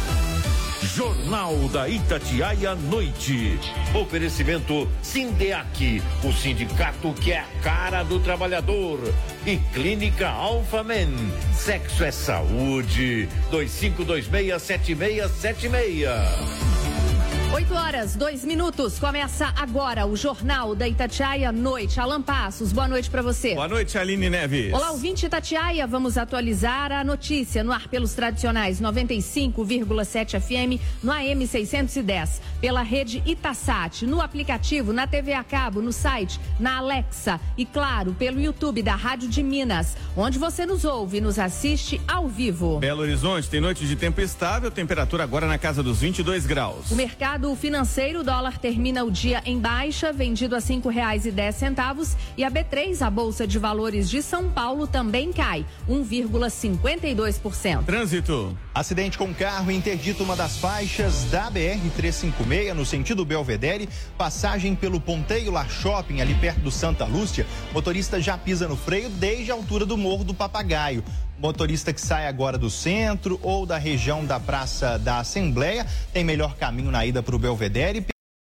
Jornal da Itatiaia Noite. Oferecimento Sindeac, o sindicato que é a cara do trabalhador. E Clínica Alpha Men. Sexo é saúde. dois cinco dois seis, sete seis sete seis. oito horas, dois minutos. Começa agora o Jornal da Itatiaia Noite. Alan Passos, boa noite para você. Boa noite, Aline Neves. Olá, ouvinte Itatiaia. Vamos atualizar a notícia no ar pelos tradicionais noventa e cinco vírgula sete F M, no A M seiscentos e dez, pela rede Itasat, no aplicativo, na T V a cabo, no site, na Alexa e, claro, pelo YouTube da Rádio de Minas, onde você nos ouve e nos assiste ao vivo. Belo Horizonte tem noite de tempo estável, temperatura agora na casa dos vinte e dois graus. O mercado financeiro, o dólar termina o dia em baixa, vendido a cinco reais e dez centavos, e a B três, a Bolsa de Valores de São Paulo, também cai um vírgula cinquenta e dois por cento. Trânsito. Acidente com carro interdita uma das faixas da B R trezentos e cinquenta e seis no sentido Belvedere, passagem pelo Ponteio Lar Shopping, ali perto do Santa Lúcia. Motorista já pisa no freio desde a altura do Morro do Papagaio. Motorista que sai agora do centro ou da região da Praça da Assembleia tem melhor caminho na ida para o Belvedere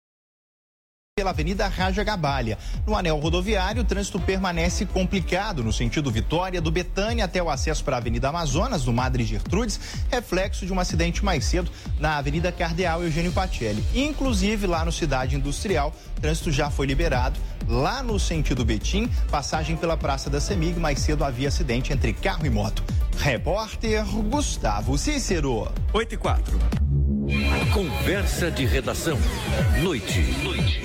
pela Avenida Raja Gabalha. No anel rodoviário, o trânsito permanece complicado no sentido Vitória, do Betânia até o acesso para a Avenida Amazonas, do Madre Gertrudes, reflexo de um acidente mais cedo na Avenida Cardeal Eugênio Pacelli. Inclusive, lá no Cidade Industrial, o trânsito já foi liberado. Lá no sentido Betim, passagem pela Praça da Semig, mais cedo havia acidente entre carro e moto. Repórter Gustavo Cícero. oito e quatro. Conversa de redação. Noite. Noite.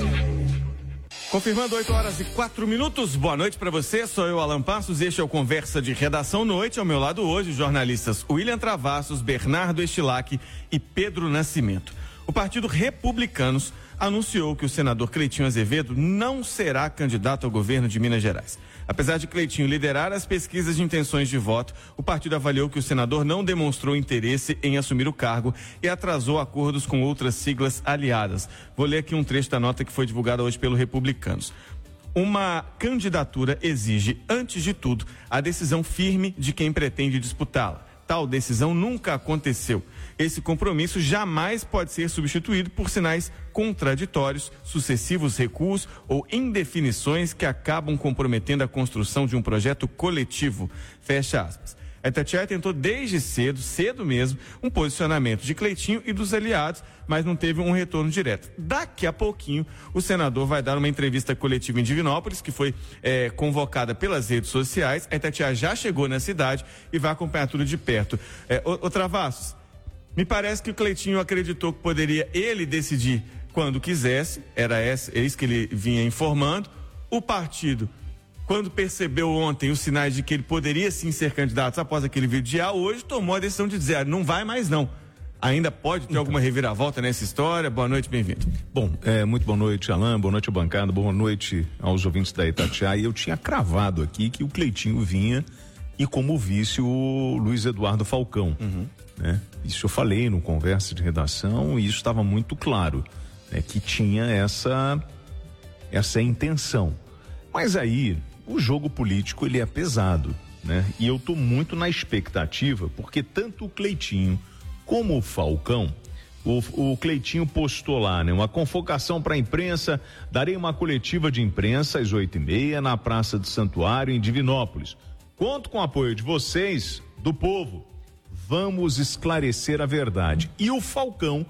Confirmando oito horas e quatro minutos. Boa noite para você. Sou eu, Alan Passos. Este é o Conversa de Redação Noite. Ao meu lado hoje, jornalistas William Travassos, Bernardo Estilac e Pedro Nascimento. O Partido Republicanos anunciou que o senador Cleitinho Azevedo não será candidato ao governo de Minas Gerais. Apesar de Cleitinho liderar as pesquisas de intenções de voto, o partido avaliou que o senador não demonstrou interesse em assumir o cargo e atrasou acordos com outras siglas aliadas. Vou ler aqui um trecho da nota que foi divulgada hoje pelo Republicanos. Uma candidatura exige, antes de tudo, a decisão firme de quem pretende disputá-la. Tal decisão nunca aconteceu. Esse compromisso jamais pode ser substituído por sinais contraditórios, sucessivos recuos ou indefinições que acabam comprometendo a construção de um projeto coletivo. Fecha aspas. A Itatiaia tentou desde cedo, cedo mesmo, um posicionamento de Cleitinho e dos aliados, mas não teve um retorno direto. Daqui a pouquinho, o senador vai dar uma entrevista coletiva em Divinópolis, que foi é, convocada pelas redes sociais. A Itatiaia já chegou na cidade e vai acompanhar tudo de perto. É, ô, ô Travassos, me parece que o Cleitinho acreditou que poderia ele decidir quando quisesse, era esse, é isso que ele vinha informando. O partido, quando percebeu ontem os sinais de que ele poderia sim ser candidato após aquele vídeo de A, hoje tomou a decisão de dizer, ah, não vai mais não. Ainda pode ter alguma reviravolta nessa história? Boa noite, bem-vindo. Bom, é, muito boa noite, Alain, boa noite, bancada, boa noite aos ouvintes da Itatiaia. Eu tinha cravado aqui que o Cleitinho vinha e como vice o Luiz Eduardo Falcão, uhum. né? Isso eu falei no Conversa de Redação e isso estava muito claro, né? Que tinha essa, essa intenção. Mas aí, o jogo político, ele é pesado, né? E eu tô muito na expectativa, porque tanto o Cleitinho como o Falcão, o, o Cleitinho postou lá, né? Uma convocação para a imprensa, darei uma coletiva de imprensa às oito e meia na Praça do Santuário, em Divinópolis. Conto com o apoio de vocês, do povo. Vamos esclarecer a verdade. E o Falcão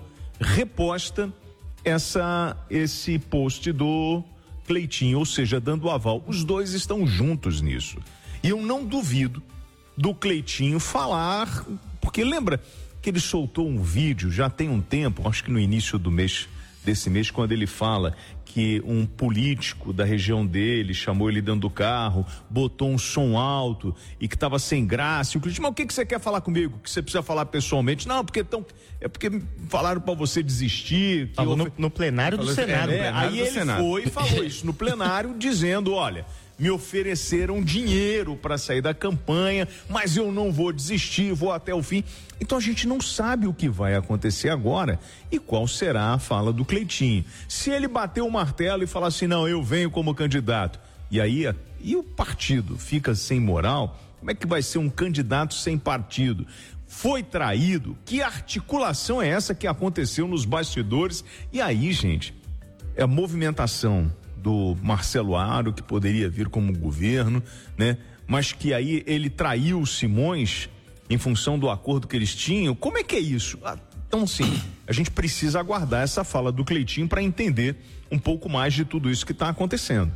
reposta essa, esse post do Cleitinho, ou seja, dando aval. Os dois estão juntos nisso. E eu não duvido do Cleitinho falar, porque lembra que ele soltou um vídeo já tem um tempo, acho que no início do mês, desse mês, quando ele fala que um político da região dele chamou ele dentro do carro, botou um som alto e que estava sem graça. E o Cleitinho, mas o que, que você quer falar comigo? Que você precisa falar pessoalmente? Não, porque tão, é porque falaram para você desistir. Falou que no, no plenário do Senado. É, plenário aí do ele Senado. foi e falou isso no plenário, dizendo, olha, me ofereceram dinheiro para sair da campanha, mas eu não vou desistir, vou até o fim. Então a gente não sabe o que vai acontecer agora e qual será a fala do Cleitinho. Se ele bater o martelo e falar assim, não, eu venho como candidato, e aí e o partido fica sem moral, como é que vai ser um candidato sem partido? Foi traído? Que articulação é essa que aconteceu nos bastidores? E aí, gente, é a movimentação do Marcelo Aro, que poderia vir como governo, né? Mas que aí ele traiu o Simões em função do acordo que eles tinham. Como é que é isso? Ah, então, sim, a gente precisa aguardar essa fala do Cleitinho para entender um pouco mais de tudo isso que está acontecendo.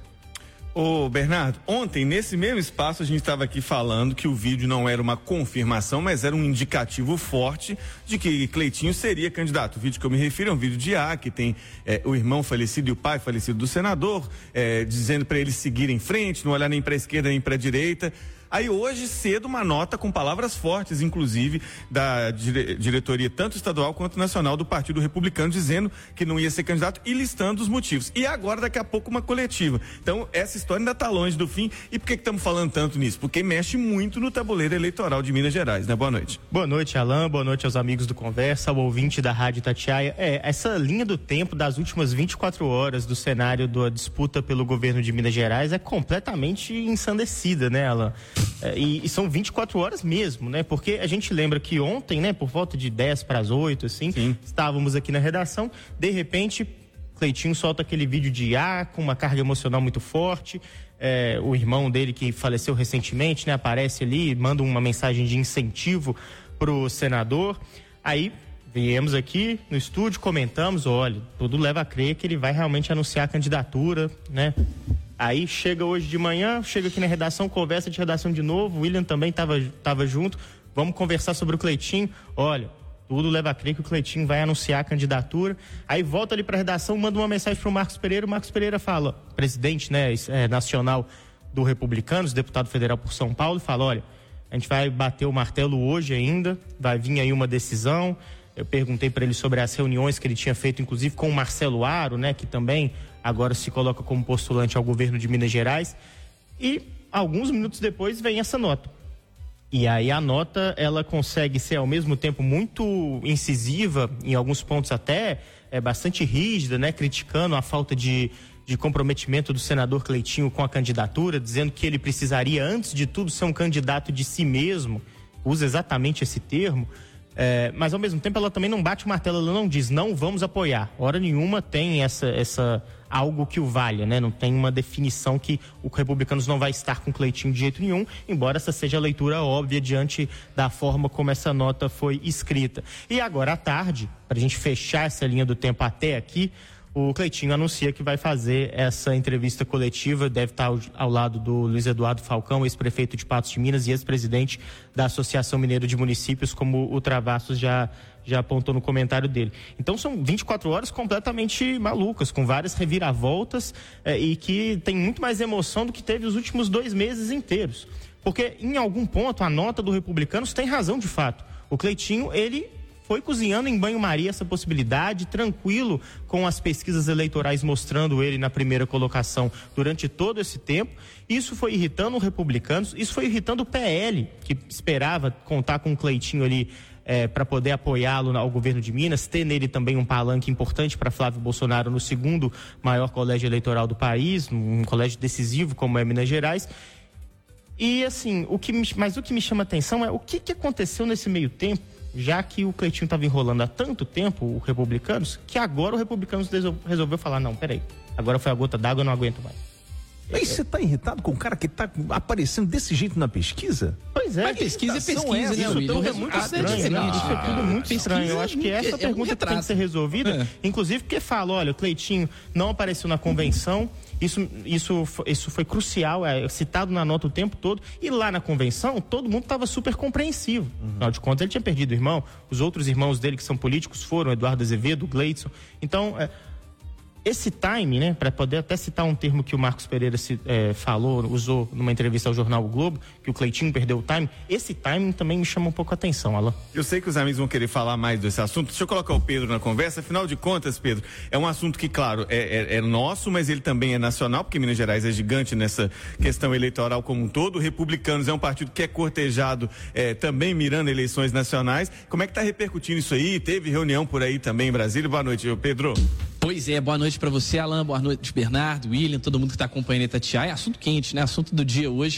Ô Bernardo, ontem nesse mesmo espaço a gente estava aqui falando que o vídeo não era uma confirmação, mas era um indicativo forte de que Cleitinho seria candidato. O vídeo que eu me refiro é um vídeo de A, que tem é, o irmão falecido e o pai falecido do senador, é, dizendo para ele seguir em frente, não olhar nem para a esquerda nem para a direita. Aí hoje cedo uma nota com palavras fortes, inclusive da dire- diretoria tanto estadual quanto nacional do Partido Republicano, dizendo que não ia ser candidato e listando os motivos. E agora daqui a pouco uma coletiva. Então essa história ainda está longe do fim. E por que estamos falando tanto nisso? Porque mexe muito no tabuleiro eleitoral de Minas Gerais, né? Boa noite. Boa noite, Alain. Boa noite aos amigos do Conversa, ao ouvinte da Rádio Itatiaia. É, essa linha do tempo das últimas vinte e quatro horas do cenário da disputa pelo governo de Minas Gerais é completamente ensandecida, né, Alain? É, e, e são vinte e quatro horas mesmo, né? Porque a gente lembra que ontem, né, por volta de dez para as oito, assim, Sim. estávamos aqui na redação, de repente, Cleitinho solta aquele vídeo de I A com uma carga emocional muito forte. É, o irmão dele que faleceu recentemente, né, aparece ali, manda uma mensagem de incentivo pro senador. Aí viemos aqui no estúdio, comentamos, olha, tudo leva a crer que ele vai realmente anunciar a candidatura, né? Aí chega hoje de manhã, chega aqui na redação, conversa de redação de novo, o William também estava tava junto, vamos conversar sobre o Cleitinho, olha, tudo leva a crer que o Cleitinho vai anunciar a candidatura. Aí volta ali para a redação, manda uma mensagem para o Marcos Pereira, o Marcos Pereira fala, presidente, né, é, nacional do Republicanos, deputado federal por São Paulo, fala, olha, a gente vai bater o martelo hoje ainda, vai vir aí uma decisão. Eu perguntei para ele sobre as reuniões que ele tinha feito, inclusive com o Marcelo Aro, né, que também agora se coloca como postulante ao governo de Minas Gerais. E alguns minutos depois vem essa nota. E aí a nota, ela consegue ser ao mesmo tempo muito incisiva, em alguns pontos até é, bastante rígida, né, criticando a falta de, de comprometimento do senador Cleitinho com a candidatura, dizendo que ele precisaria, antes de tudo, ser um candidato de si mesmo, usa exatamente esse termo. É, mas ao mesmo tempo ela também não bate o martelo, ela não diz não vamos apoiar, hora nenhuma tem essa, essa algo que o valha, né? Não tem uma definição que o Republicanos não vai estar com o Cleitinho de jeito nenhum, embora essa seja a leitura óbvia diante da forma como essa nota foi escrita. E agora à tarde, para a gente fechar essa linha do tempo até aqui, o Cleitinho anuncia que vai fazer essa entrevista coletiva, deve estar ao, ao lado do Luiz Eduardo Falcão, ex-prefeito de Patos de Minas e ex-presidente da Associação Mineira de Municípios, como o Travassos já, já apontou no comentário dele. Então são vinte e quatro horas completamente malucas, com várias reviravoltas eh, e que tem muito mais emoção do que teve os últimos dois meses inteiros. Porque em algum ponto a nota do Republicanos tem razão de fato. O Cleitinho, ele foi cozinhando em banho-maria essa possibilidade, tranquilo, com as pesquisas eleitorais mostrando ele na primeira colocação durante todo esse tempo. Isso foi irritando os republicanos, isso foi irritando o P L, que esperava contar com o Cleitinho ali é, para poder apoiá-lo ao governo de Minas, ter nele também um palanque importante para Flávio Bolsonaro no segundo maior colégio eleitoral do país, um colégio decisivo como é Minas Gerais. E assim, o que me, mas o que me chama atenção é o que, que aconteceu nesse meio tempo, já que o Cleitinho estava enrolando há tanto tempo, o Republicanos, que agora o Republicanos resolveu falar, não, peraí, agora foi a gota d'água, eu não aguento mais. Mas você tá irritado com o cara que tá aparecendo desse jeito na pesquisa? Pois é. Mas pesquisa é pesquisa, é, né, William? Isso é muito estranho, né? Isso é tudo muito estranho. Eu acho que essa pergunta tem que ser resolvida, inclusive porque fala, olha, o Cleitinho não apareceu na convenção, isso, isso, isso foi crucial, é citado na nota o tempo todo, e lá na convenção todo mundo estava super compreensivo. Afinal de contas, ele tinha perdido o irmão, os outros irmãos dele que são políticos foram Eduardo Azevedo, Gleidson. Então, é, esse time, né, para poder até citar um termo que o Marcos Pereira se, é, falou, usou numa entrevista ao jornal O Globo, que o Cleitinho perdeu o time, esse timing também me chama um pouco a atenção, Alan. Eu sei que os amigos vão querer falar mais desse assunto, deixa eu colocar o Pedro na conversa, afinal de contas, Pedro, é um assunto que, claro, é, é, é nosso, mas ele também é nacional, porque Minas Gerais é gigante nessa questão eleitoral como um todo, o Republicanos é um partido que é cortejado é, também mirando eleições nacionais, como é que está repercutindo isso aí? Teve reunião por aí também em Brasília? Boa noite, Pedro. Pois é, boa noite para você, Alan, boa noite, Bernardo, William, todo mundo que está acompanhando a Itatiaia. É assunto quente, né? Assunto do dia hoje.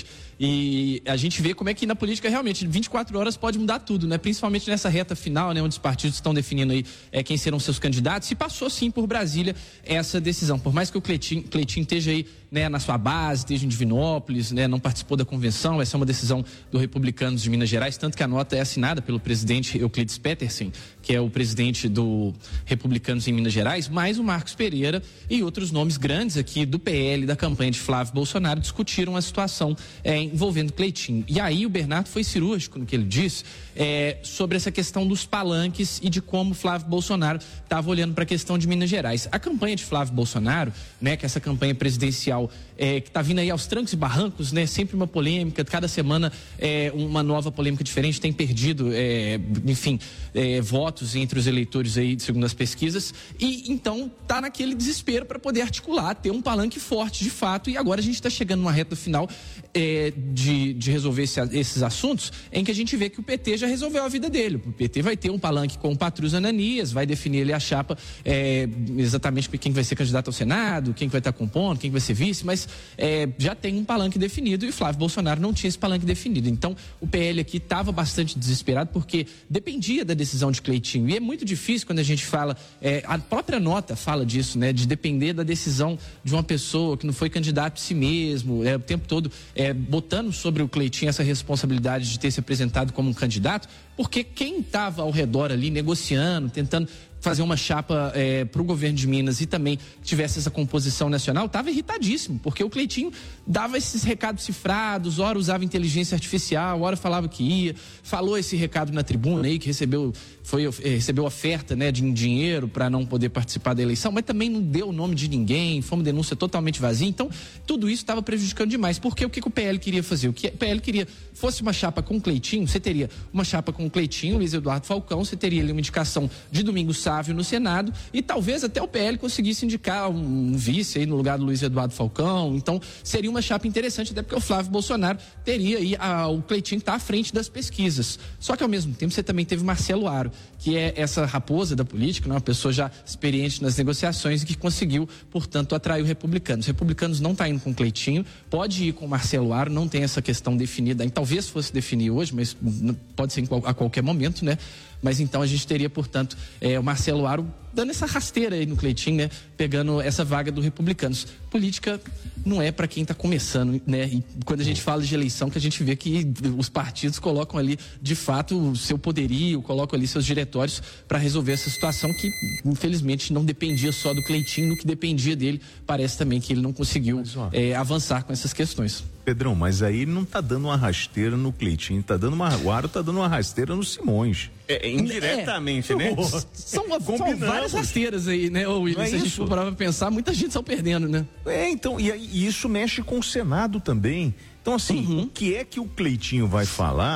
E a gente vê como é que na política realmente vinte e quatro horas pode mudar tudo, né? Principalmente nessa reta final, né? Onde os partidos estão definindo aí é, quem serão seus candidatos. E passou sim por Brasília essa decisão. Por mais que o Cleitinho, Cleitinho esteja aí, né, na sua base, esteja em Divinópolis, né? Não participou da convenção, essa é uma decisão do Republicanos de Minas Gerais, tanto que a nota é assinada pelo presidente Euclides Petersen, que é o presidente do Republicanos em Minas Gerais, mais o Marcos Pereira e outros nomes grandes aqui do P L, da campanha de Flávio Bolsonaro, discutiram a situação é, envolvendo Cleitinho. E aí o Bernardo foi cirúrgico no que ele disse é, sobre essa questão dos palanques e de como Flávio Bolsonaro estava olhando para a questão de Minas Gerais. A campanha de Flávio Bolsonaro, né, que é essa campanha presidencial é, que está vindo aí aos trancos e barrancos, né, sempre uma polêmica, cada semana é, uma nova polêmica diferente, tem perdido, é, enfim, é, votos entre os eleitores aí, segundo as pesquisas, e então tá naquele desespero para poder articular, ter um palanque forte de fato, e agora a gente está chegando numa reta final é, de, de resolver esse, esses assuntos, em que a gente vê que o P T já resolveu a vida dele. O P T vai ter um palanque com o Patrus Ananias, vai definir ele a chapa é, exatamente quem vai ser candidato ao Senado, quem vai estar compondo, quem vai ser vice, mas é, já tem um palanque definido e Flávio Bolsonaro não tinha esse palanque definido. Então o P L aqui estava bastante desesperado porque dependia da decisão de Cleitinho, e é muito difícil quando a gente fala, é, a própria nota fala disso, né, de depender da decisão de uma pessoa que não foi candidato a si mesmo, é, o tempo todo é, botando sobre o Cleitinho essa responsabilidade de ter se apresentado como um candidato, porque quem estava ao redor ali negociando, tentando fazer uma chapa é, para o governo de Minas e também tivesse essa composição nacional, estava irritadíssimo, porque o Cleitinho dava esses recados cifrados, ora usava inteligência artificial, ora falava que ia, falou esse recado na tribuna aí, que recebeu, foi, recebeu oferta, né, de dinheiro para não poder participar da eleição, mas também não deu o nome de ninguém, foi uma denúncia totalmente vazia. Então, tudo isso estava prejudicando demais, porque o que, que o P L queria fazer? O que o P L queria, fosse uma chapa com o Cleitinho, você teria uma chapa com o Cleitinho, Luiz Eduardo Falcão, você teria ali uma indicação de Domingos Sávio no Senado, e talvez até o P L conseguisse indicar um, um vice aí no lugar do Luiz Eduardo Falcão. Então seria uma chapa interessante, até porque o Flávio Bolsonaro teria aí a, o Cleitinho que está à frente das pesquisas. Só que ao mesmo tempo você também teve Marcelo Aro, que é essa raposa da política, né, uma pessoa já experiente nas negociações e que conseguiu, portanto, atrair os republicanos. Os republicanos não tá indo com o Cleitinho, pode ir com o Marcelo Aro, não tem essa questão definida, talvez fosse definir hoje, mas pode ser a qualquer momento, né? Mas então a gente teria, portanto, é, o Marcelo Aro dando essa rasteira aí no Cleitinho, né? Pegando essa vaga do Republicanos. Política não é para quem está começando, né? E quando a gente fala de eleição, que a gente vê que os partidos colocam ali, de fato, o seu poderio, colocam ali seus diretórios para resolver essa situação que, infelizmente, não dependia só do Cleitinho, no que dependia dele, parece também que ele não conseguiu é, avançar com essas questões. Pedrão, mas aí não tá dando uma rasteira no Cleitinho, tá dando uma, o Aro tá dando uma rasteira no Simões. É, indiretamente, é. né? São, são várias rasteiras aí, né, William? É, se a gente for parar pra pensar, muita gente saiu perdendo, né? É, então, e, e isso mexe com o Senado também. Então, assim, uhum. o que é que o Cleitinho vai falar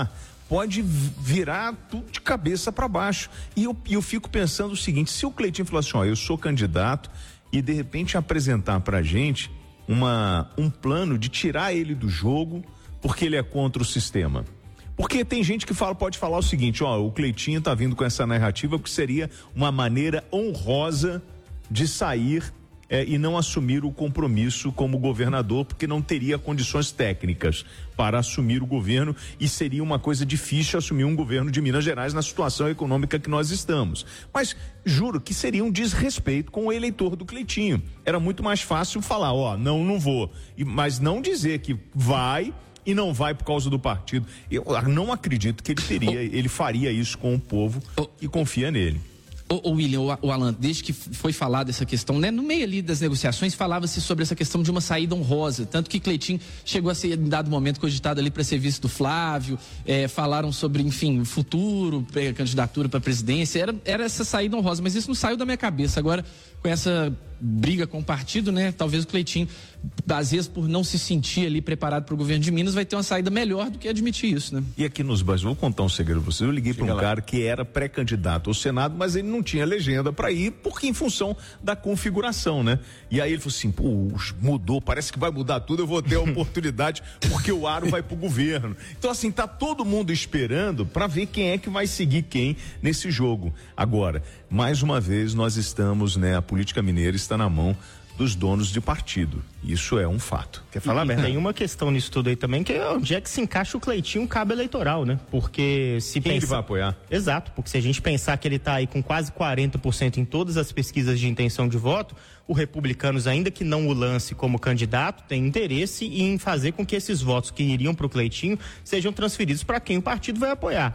pode virar tudo de cabeça para baixo. E eu, eu fico pensando o seguinte, se o Cleitinho falar assim, ó, eu sou candidato, e de repente apresentar pra gente uma, um plano de tirar ele do jogo porque ele é contra o sistema. Porque tem gente que fala, pode falar o seguinte, ó, o Cleitinho tá vindo com essa narrativa que seria uma maneira honrosa de sair é, e não assumir o compromisso como governador, porque não teria condições técnicas para assumir o governo e seria uma coisa difícil assumir um governo de Minas Gerais na situação econômica que nós estamos. Mas juro que seria um desrespeito com o eleitor do Cleitinho. Era muito mais fácil falar, ó, não, não vou, e, mas não dizer que vai e não vai por causa do partido. Eu não acredito que ele teria, ele faria isso com o povo e confia nele. O, o William, o, o Alan, desde que foi falada essa questão, né, no meio ali das negociações, falava-se sobre essa questão de uma saída honrosa, tanto que Cleitinho chegou a ser, em dado momento, cogitado ali para serviço do Flávio, é, falaram sobre, enfim, o futuro, a candidatura para a presidência, era, era essa saída honrosa, mas isso não saiu da minha cabeça. Agora, com essa briga com o partido, né, talvez o Cleitinho, às vezes por não se sentir ali preparado para o governo de Minas, vai ter uma saída melhor do que admitir isso, né? E aqui nos bairros, vou contar um segredo pra vocês, eu liguei para um lá. cara que era pré-candidato ao Senado, mas ele não tinha legenda para ir, porque em função da configuração, né? E aí ele falou assim, pô, mudou, parece que vai mudar tudo, eu vou ter a oportunidade, porque o aro vai pro governo. Então assim, tá todo mundo esperando para ver quem é que vai seguir quem nesse jogo. Agora, mais uma vez nós estamos, né, a política mineira está na mão dos donos de partido. Isso é um fato. Quer falar, Berta? Tem uma questão nisso tudo aí também, que é onde é que se encaixa o Cleitinho um cabo eleitoral, né? Porque se Quem pensa... ele vai apoiar? Exato, porque se a gente pensar que ele está aí com quase quarenta por cento em todas as pesquisas de intenção de voto, o Republicanos, ainda que não o lance como candidato, tem interesse em fazer com que esses votos que iriam para o Cleitinho sejam transferidos para quem o partido vai apoiar.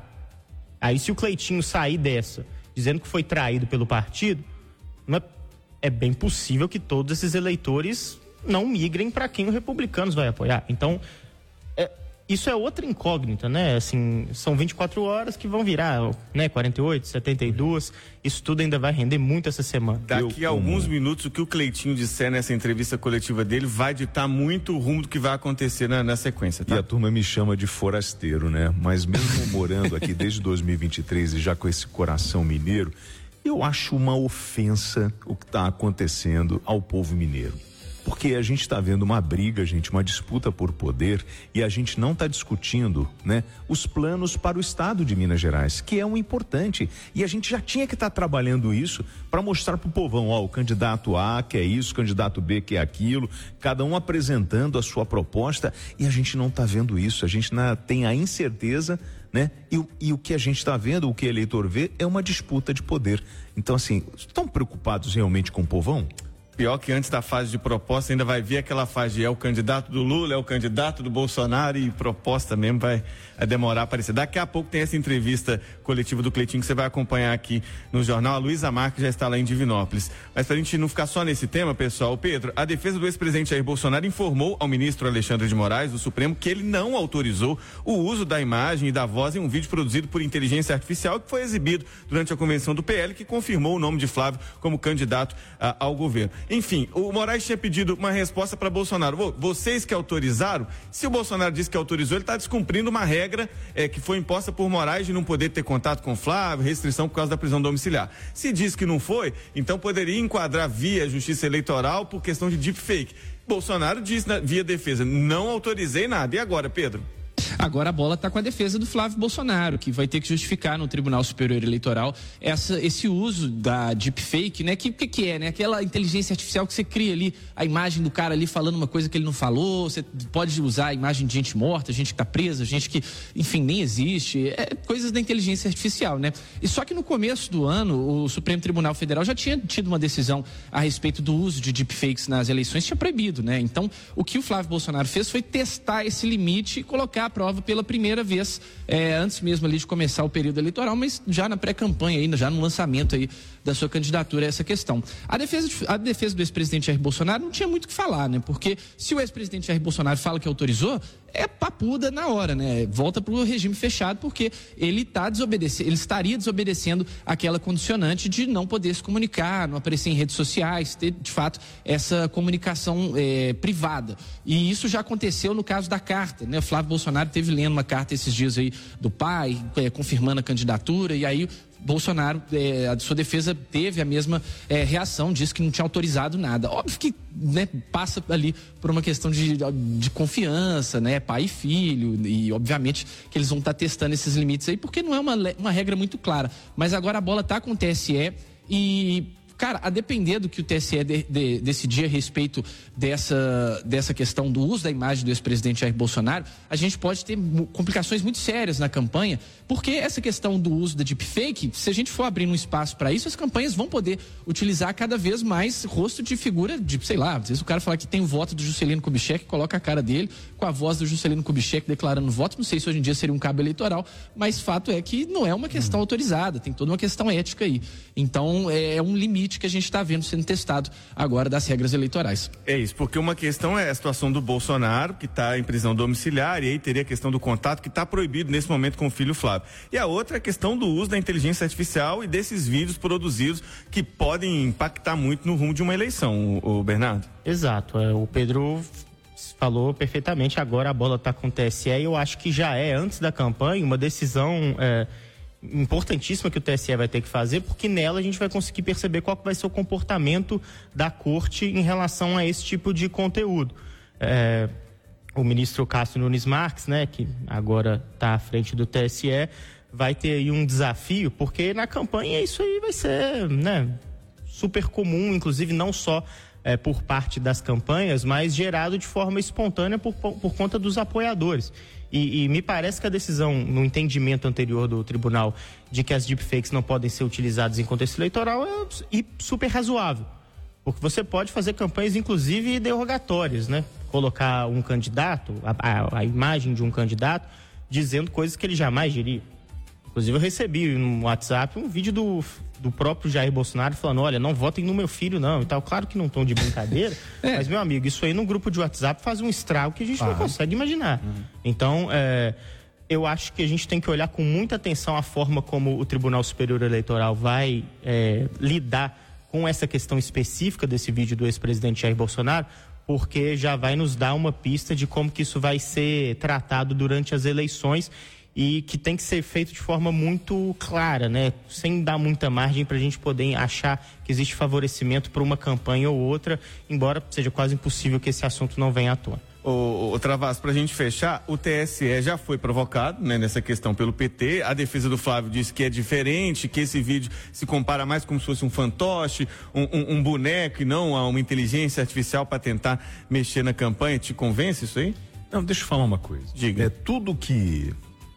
Aí se o Cleitinho sair dessa, dizendo que foi traído pelo partido, não é é bem possível que todos esses eleitores não migrem para quem o Republicanos vai apoiar. Então, é, isso é outra incógnita, né? Assim, são vinte e quatro horas que vão virar, né? quarenta e oito, setenta e dois. Isso tudo ainda vai render muito essa semana. Daqui a alguns minutos, o que o Cleitinho disser nessa entrevista coletiva dele vai ditar muito o rumo do que vai acontecer na, na sequência, tá? E a turma me chama de forasteiro, né? Mas mesmo morando aqui desde dois mil e vinte e três e já com esse coração mineiro, eu acho uma ofensa o que está acontecendo ao povo mineiro. Porque a gente está vendo uma briga, gente, uma disputa por poder e a gente não está discutindo, né, os planos para o estado de Minas Gerais, que é um importante. E a gente já tinha que estar tá trabalhando isso para mostrar para o povão, ó, o candidato A quer isso, o candidato B quer aquilo, cada um apresentando a sua proposta e a gente não está vendo isso, a gente não tem a incerteza, né? E, e o que a gente está vendo, o que o eleitor vê, é uma disputa de poder. Então, assim, estão preocupados realmente com o povão? Pior que antes da fase de proposta ainda vai vir aquela fase de é o candidato do Lula, é o candidato do Bolsonaro e proposta mesmo vai, vai demorar a aparecer. Daqui a pouco tem essa entrevista coletiva do Cleitinho que você vai acompanhar aqui no jornal. A Luísa Marques já está lá em Divinópolis. Mas pra gente não ficar só nesse tema, pessoal, Pedro, a defesa do ex-presidente Jair Bolsonaro informou ao ministro Alexandre de Moraes, do Supremo, que ele não autorizou o uso da imagem e da voz em um vídeo produzido por inteligência artificial que foi exibido durante a convenção do P L, que confirmou o nome de Flávio como candidato a, ao governo. Enfim, o Moraes tinha pedido uma resposta para Bolsonaro. Vocês que autorizaram, se o Bolsonaro disse que autorizou, ele está descumprindo uma regra é, que foi imposta por Moraes de não poder ter contato com Flávio, restrição por causa da prisão domiciliar. Se diz que não foi, então poderia enquadrar via Justiça Eleitoral por questão de deepfake. Bolsonaro disse na, via defesa, não autorizei nada. E agora, Pedro? Agora a bola está com a defesa do Flávio Bolsonaro, que vai ter que justificar no Tribunal Superior Eleitoral essa, esse uso da deepfake, né? Que que, que é, né? Aquela inteligência artificial que você cria ali a imagem do cara ali falando uma coisa que ele não falou, você pode usar a imagem de gente morta, gente que está presa, gente que, enfim, nem existe, é coisas da inteligência artificial, né? E só que no começo do ano, o Supremo Tribunal Federal já tinha tido uma decisão a respeito do uso de deepfakes nas eleições, tinha proibido, né? Então, o que o Flávio Bolsonaro fez foi testar esse limite e colocar a prova pela primeira vez, é, antes mesmo ali de começar o período eleitoral, mas já na pré-campanha ainda, já no lançamento aí da sua candidatura a essa questão. A defesa, a defesa do ex-presidente Jair Bolsonaro não tinha muito o que falar, né? Porque se o ex-presidente Jair Bolsonaro fala que autorizou, é papuda na hora, né? Volta para o regime fechado, porque ele tá desobedecendo, ele estaria desobedecendo aquela condicionante de não poder se comunicar, não aparecer em redes sociais, ter de fato essa comunicação é, privada. E isso já aconteceu no caso da carta, né? O Flávio Bolsonaro teve inclusive lendo uma carta esses dias aí do pai, é, confirmando a candidatura, e aí Bolsonaro, é, a sua defesa teve a mesma é, reação, disse que não tinha autorizado nada. Óbvio que, né, passa ali por uma questão de, de confiança, né, pai e filho, e obviamente que eles vão estar testando esses limites aí, porque não é uma, uma regra muito clara. Mas agora a bola está com o T S E e... Cara, a depender do que o T S E de, de, decidir a respeito dessa, dessa questão do uso da imagem do ex-presidente Jair Bolsonaro, a gente pode ter complicações muito sérias na campanha, porque essa questão do uso da deepfake, se a gente for abrindo um espaço para isso, as campanhas vão poder utilizar cada vez mais rosto de figura de, sei lá, às vezes o cara falar que tem o voto do Juscelino Kubitschek, coloca a cara dele com a voz do Juscelino Kubitschek declarando voto, não sei se hoje em dia seria um cabo eleitoral, mas fato é que não é uma questão autorizada, tem toda uma questão ética aí. Então, é um limite que a gente está vendo sendo testado agora das regras eleitorais. É isso, porque uma questão é a situação do Bolsonaro, que está em prisão domiciliar, e aí teria a questão do contato, que está proibido nesse momento com o filho Flávio. E a outra é a questão do uso da inteligência artificial e desses vídeos produzidos que podem impactar muito no rumo de uma eleição, o, o Bernardo. Exato, é, o Pedro falou perfeitamente, agora a bola está com o T S E e eu acho que já é, antes da campanha, uma decisão... É, importantíssima que o T S E vai ter que fazer, porque nela a gente vai conseguir perceber qual que vai ser o comportamento da corte em relação a esse tipo de conteúdo. É, o ministro Cássio Nunes Marques, né, que agora está à frente do T S E, vai ter aí um desafio, porque na campanha isso aí vai ser, né, super comum, inclusive não só é, por parte das campanhas, mas gerado de forma espontânea por, por conta dos apoiadores. E, e me parece que a decisão, no entendimento anterior do tribunal, de que as deepfakes não podem ser utilizadas em contexto eleitoral é super razoável. Porque você pode fazer campanhas, inclusive, derrogatórias, né? Colocar um candidato, a, a, a imagem de um candidato, dizendo coisas que ele jamais diria. Inclusive, eu recebi no WhatsApp um vídeo do, do próprio Jair Bolsonaro falando, olha, não votem no meu filho, não, e tal. Claro que não estão de brincadeira, é. Mas, meu amigo, isso aí no grupo de WhatsApp faz um estrago que a gente ah. não consegue imaginar. Uhum. Então, é, eu acho que a gente tem que olhar com muita atenção a forma como o Tribunal Superior Eleitoral vai é, lidar com essa questão específica desse vídeo do ex-presidente Jair Bolsonaro, porque já vai nos dar uma pista de como que isso vai ser tratado durante as eleições e que tem que ser feito de forma muito clara, né? Sem dar muita margem para a gente poder achar que existe favorecimento para uma campanha ou outra, embora seja quase impossível que esse assunto não venha à tona. O, o Travasso, para a gente fechar, o T S E já foi provocado, né, nessa questão pelo P T. A defesa do Flávio disse que é diferente, que esse vídeo se compara mais como se fosse um fantoche, um, um, um boneco e não a uma inteligência artificial para tentar mexer na campanha. Te convence isso aí? Não, deixa eu falar uma coisa. Diga. É tudo que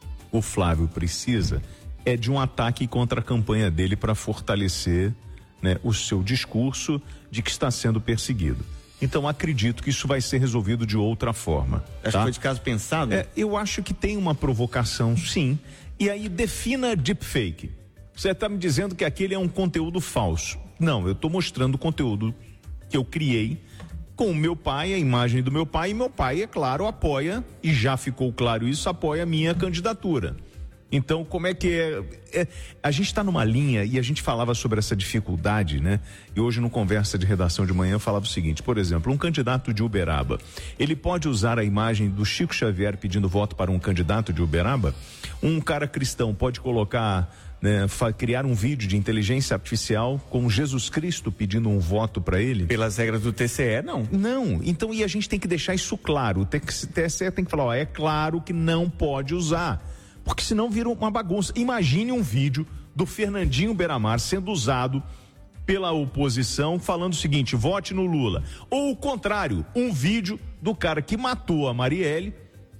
o Flávio precisa é de um ataque contra a campanha dele para fortalecer, né, o seu discurso de que está sendo perseguido. Então acredito que isso vai ser resolvido de outra forma. Acho tá? que foi de caso pensado? É, eu acho que tem uma provocação, sim. E aí defina deepfake. Você está me dizendo que aquele é um conteúdo falso. Não, eu estou mostrando o conteúdo que eu criei com o meu pai, a imagem do meu pai, e meu pai, é claro, apoia, e já ficou claro isso, apoia a minha candidatura. Então, como é que é? é a gente está numa linha, e a gente falava sobre essa dificuldade, né? E hoje, no Conversa de Redação de Manhã, eu falava o seguinte, por exemplo, um candidato de Uberaba, ele pode usar a imagem do Chico Xavier pedindo voto para um candidato de Uberaba? Um cara cristão pode colocar... Né, criar um vídeo de inteligência artificial com Jesus Cristo pedindo um voto para ele? Pelas regras do T C E, não. Não, então e a gente tem que deixar isso claro. O T S E tem que falar, ó, é claro que não pode usar, porque senão vira uma bagunça. Imagine um vídeo do Fernandinho Beiramar sendo usado pela oposição falando o seguinte, vote no Lula. Ou o contrário, um vídeo do cara que matou a Marielle,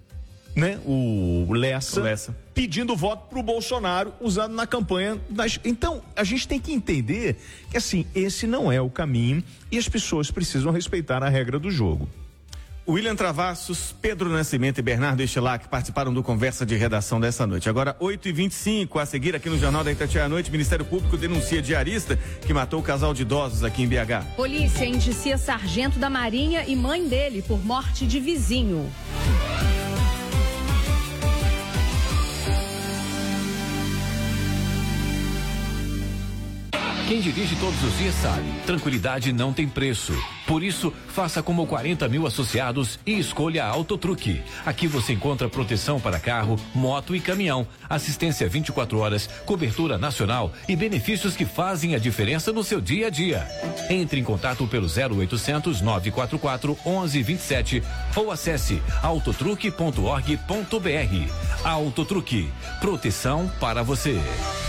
né, o Lessa, Lessa. pedindo voto pro Bolsonaro, usado na campanha das... Então, a gente tem que entender que, assim, esse não é o caminho e as pessoas precisam respeitar a regra do jogo. William Travassos, Pedro Nascimento e Bernardo Estilac participaram do Conversa de Redação dessa noite. Agora, oito e vinte e cinco, a seguir aqui no Jornal da Itatiaia à Noite, Ministério Público denuncia diarista que matou o casal de idosos aqui em B H. Polícia indicia sargento da Marinha e mãe dele por morte de vizinho. Quem dirige todos os dias sabe, tranquilidade não tem preço. Por isso, faça como quarenta mil associados e escolha a Autotruque. Aqui você encontra proteção para carro, moto e caminhão, assistência vinte e quatro horas, cobertura nacional e benefícios que fazem a diferença no seu dia a dia. Entre em contato pelo zero oitocentos, nove quatro quatro, onze vinte e sete ou acesse autotruque ponto org ponto br. Autotruque, proteção para você.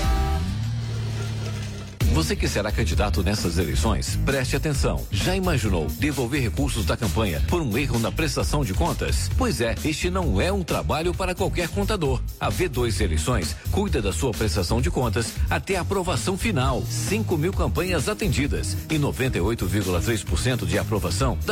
Você que será candidato nessas eleições, preste atenção. Já imaginou devolver recursos da campanha por um erro na prestação de contas? Pois é, este não é um trabalho para qualquer contador. A V dois Eleições cuida da sua prestação de contas até a aprovação final. cinco mil campanhas atendidas e noventa e oito vírgula três por cento de aprovação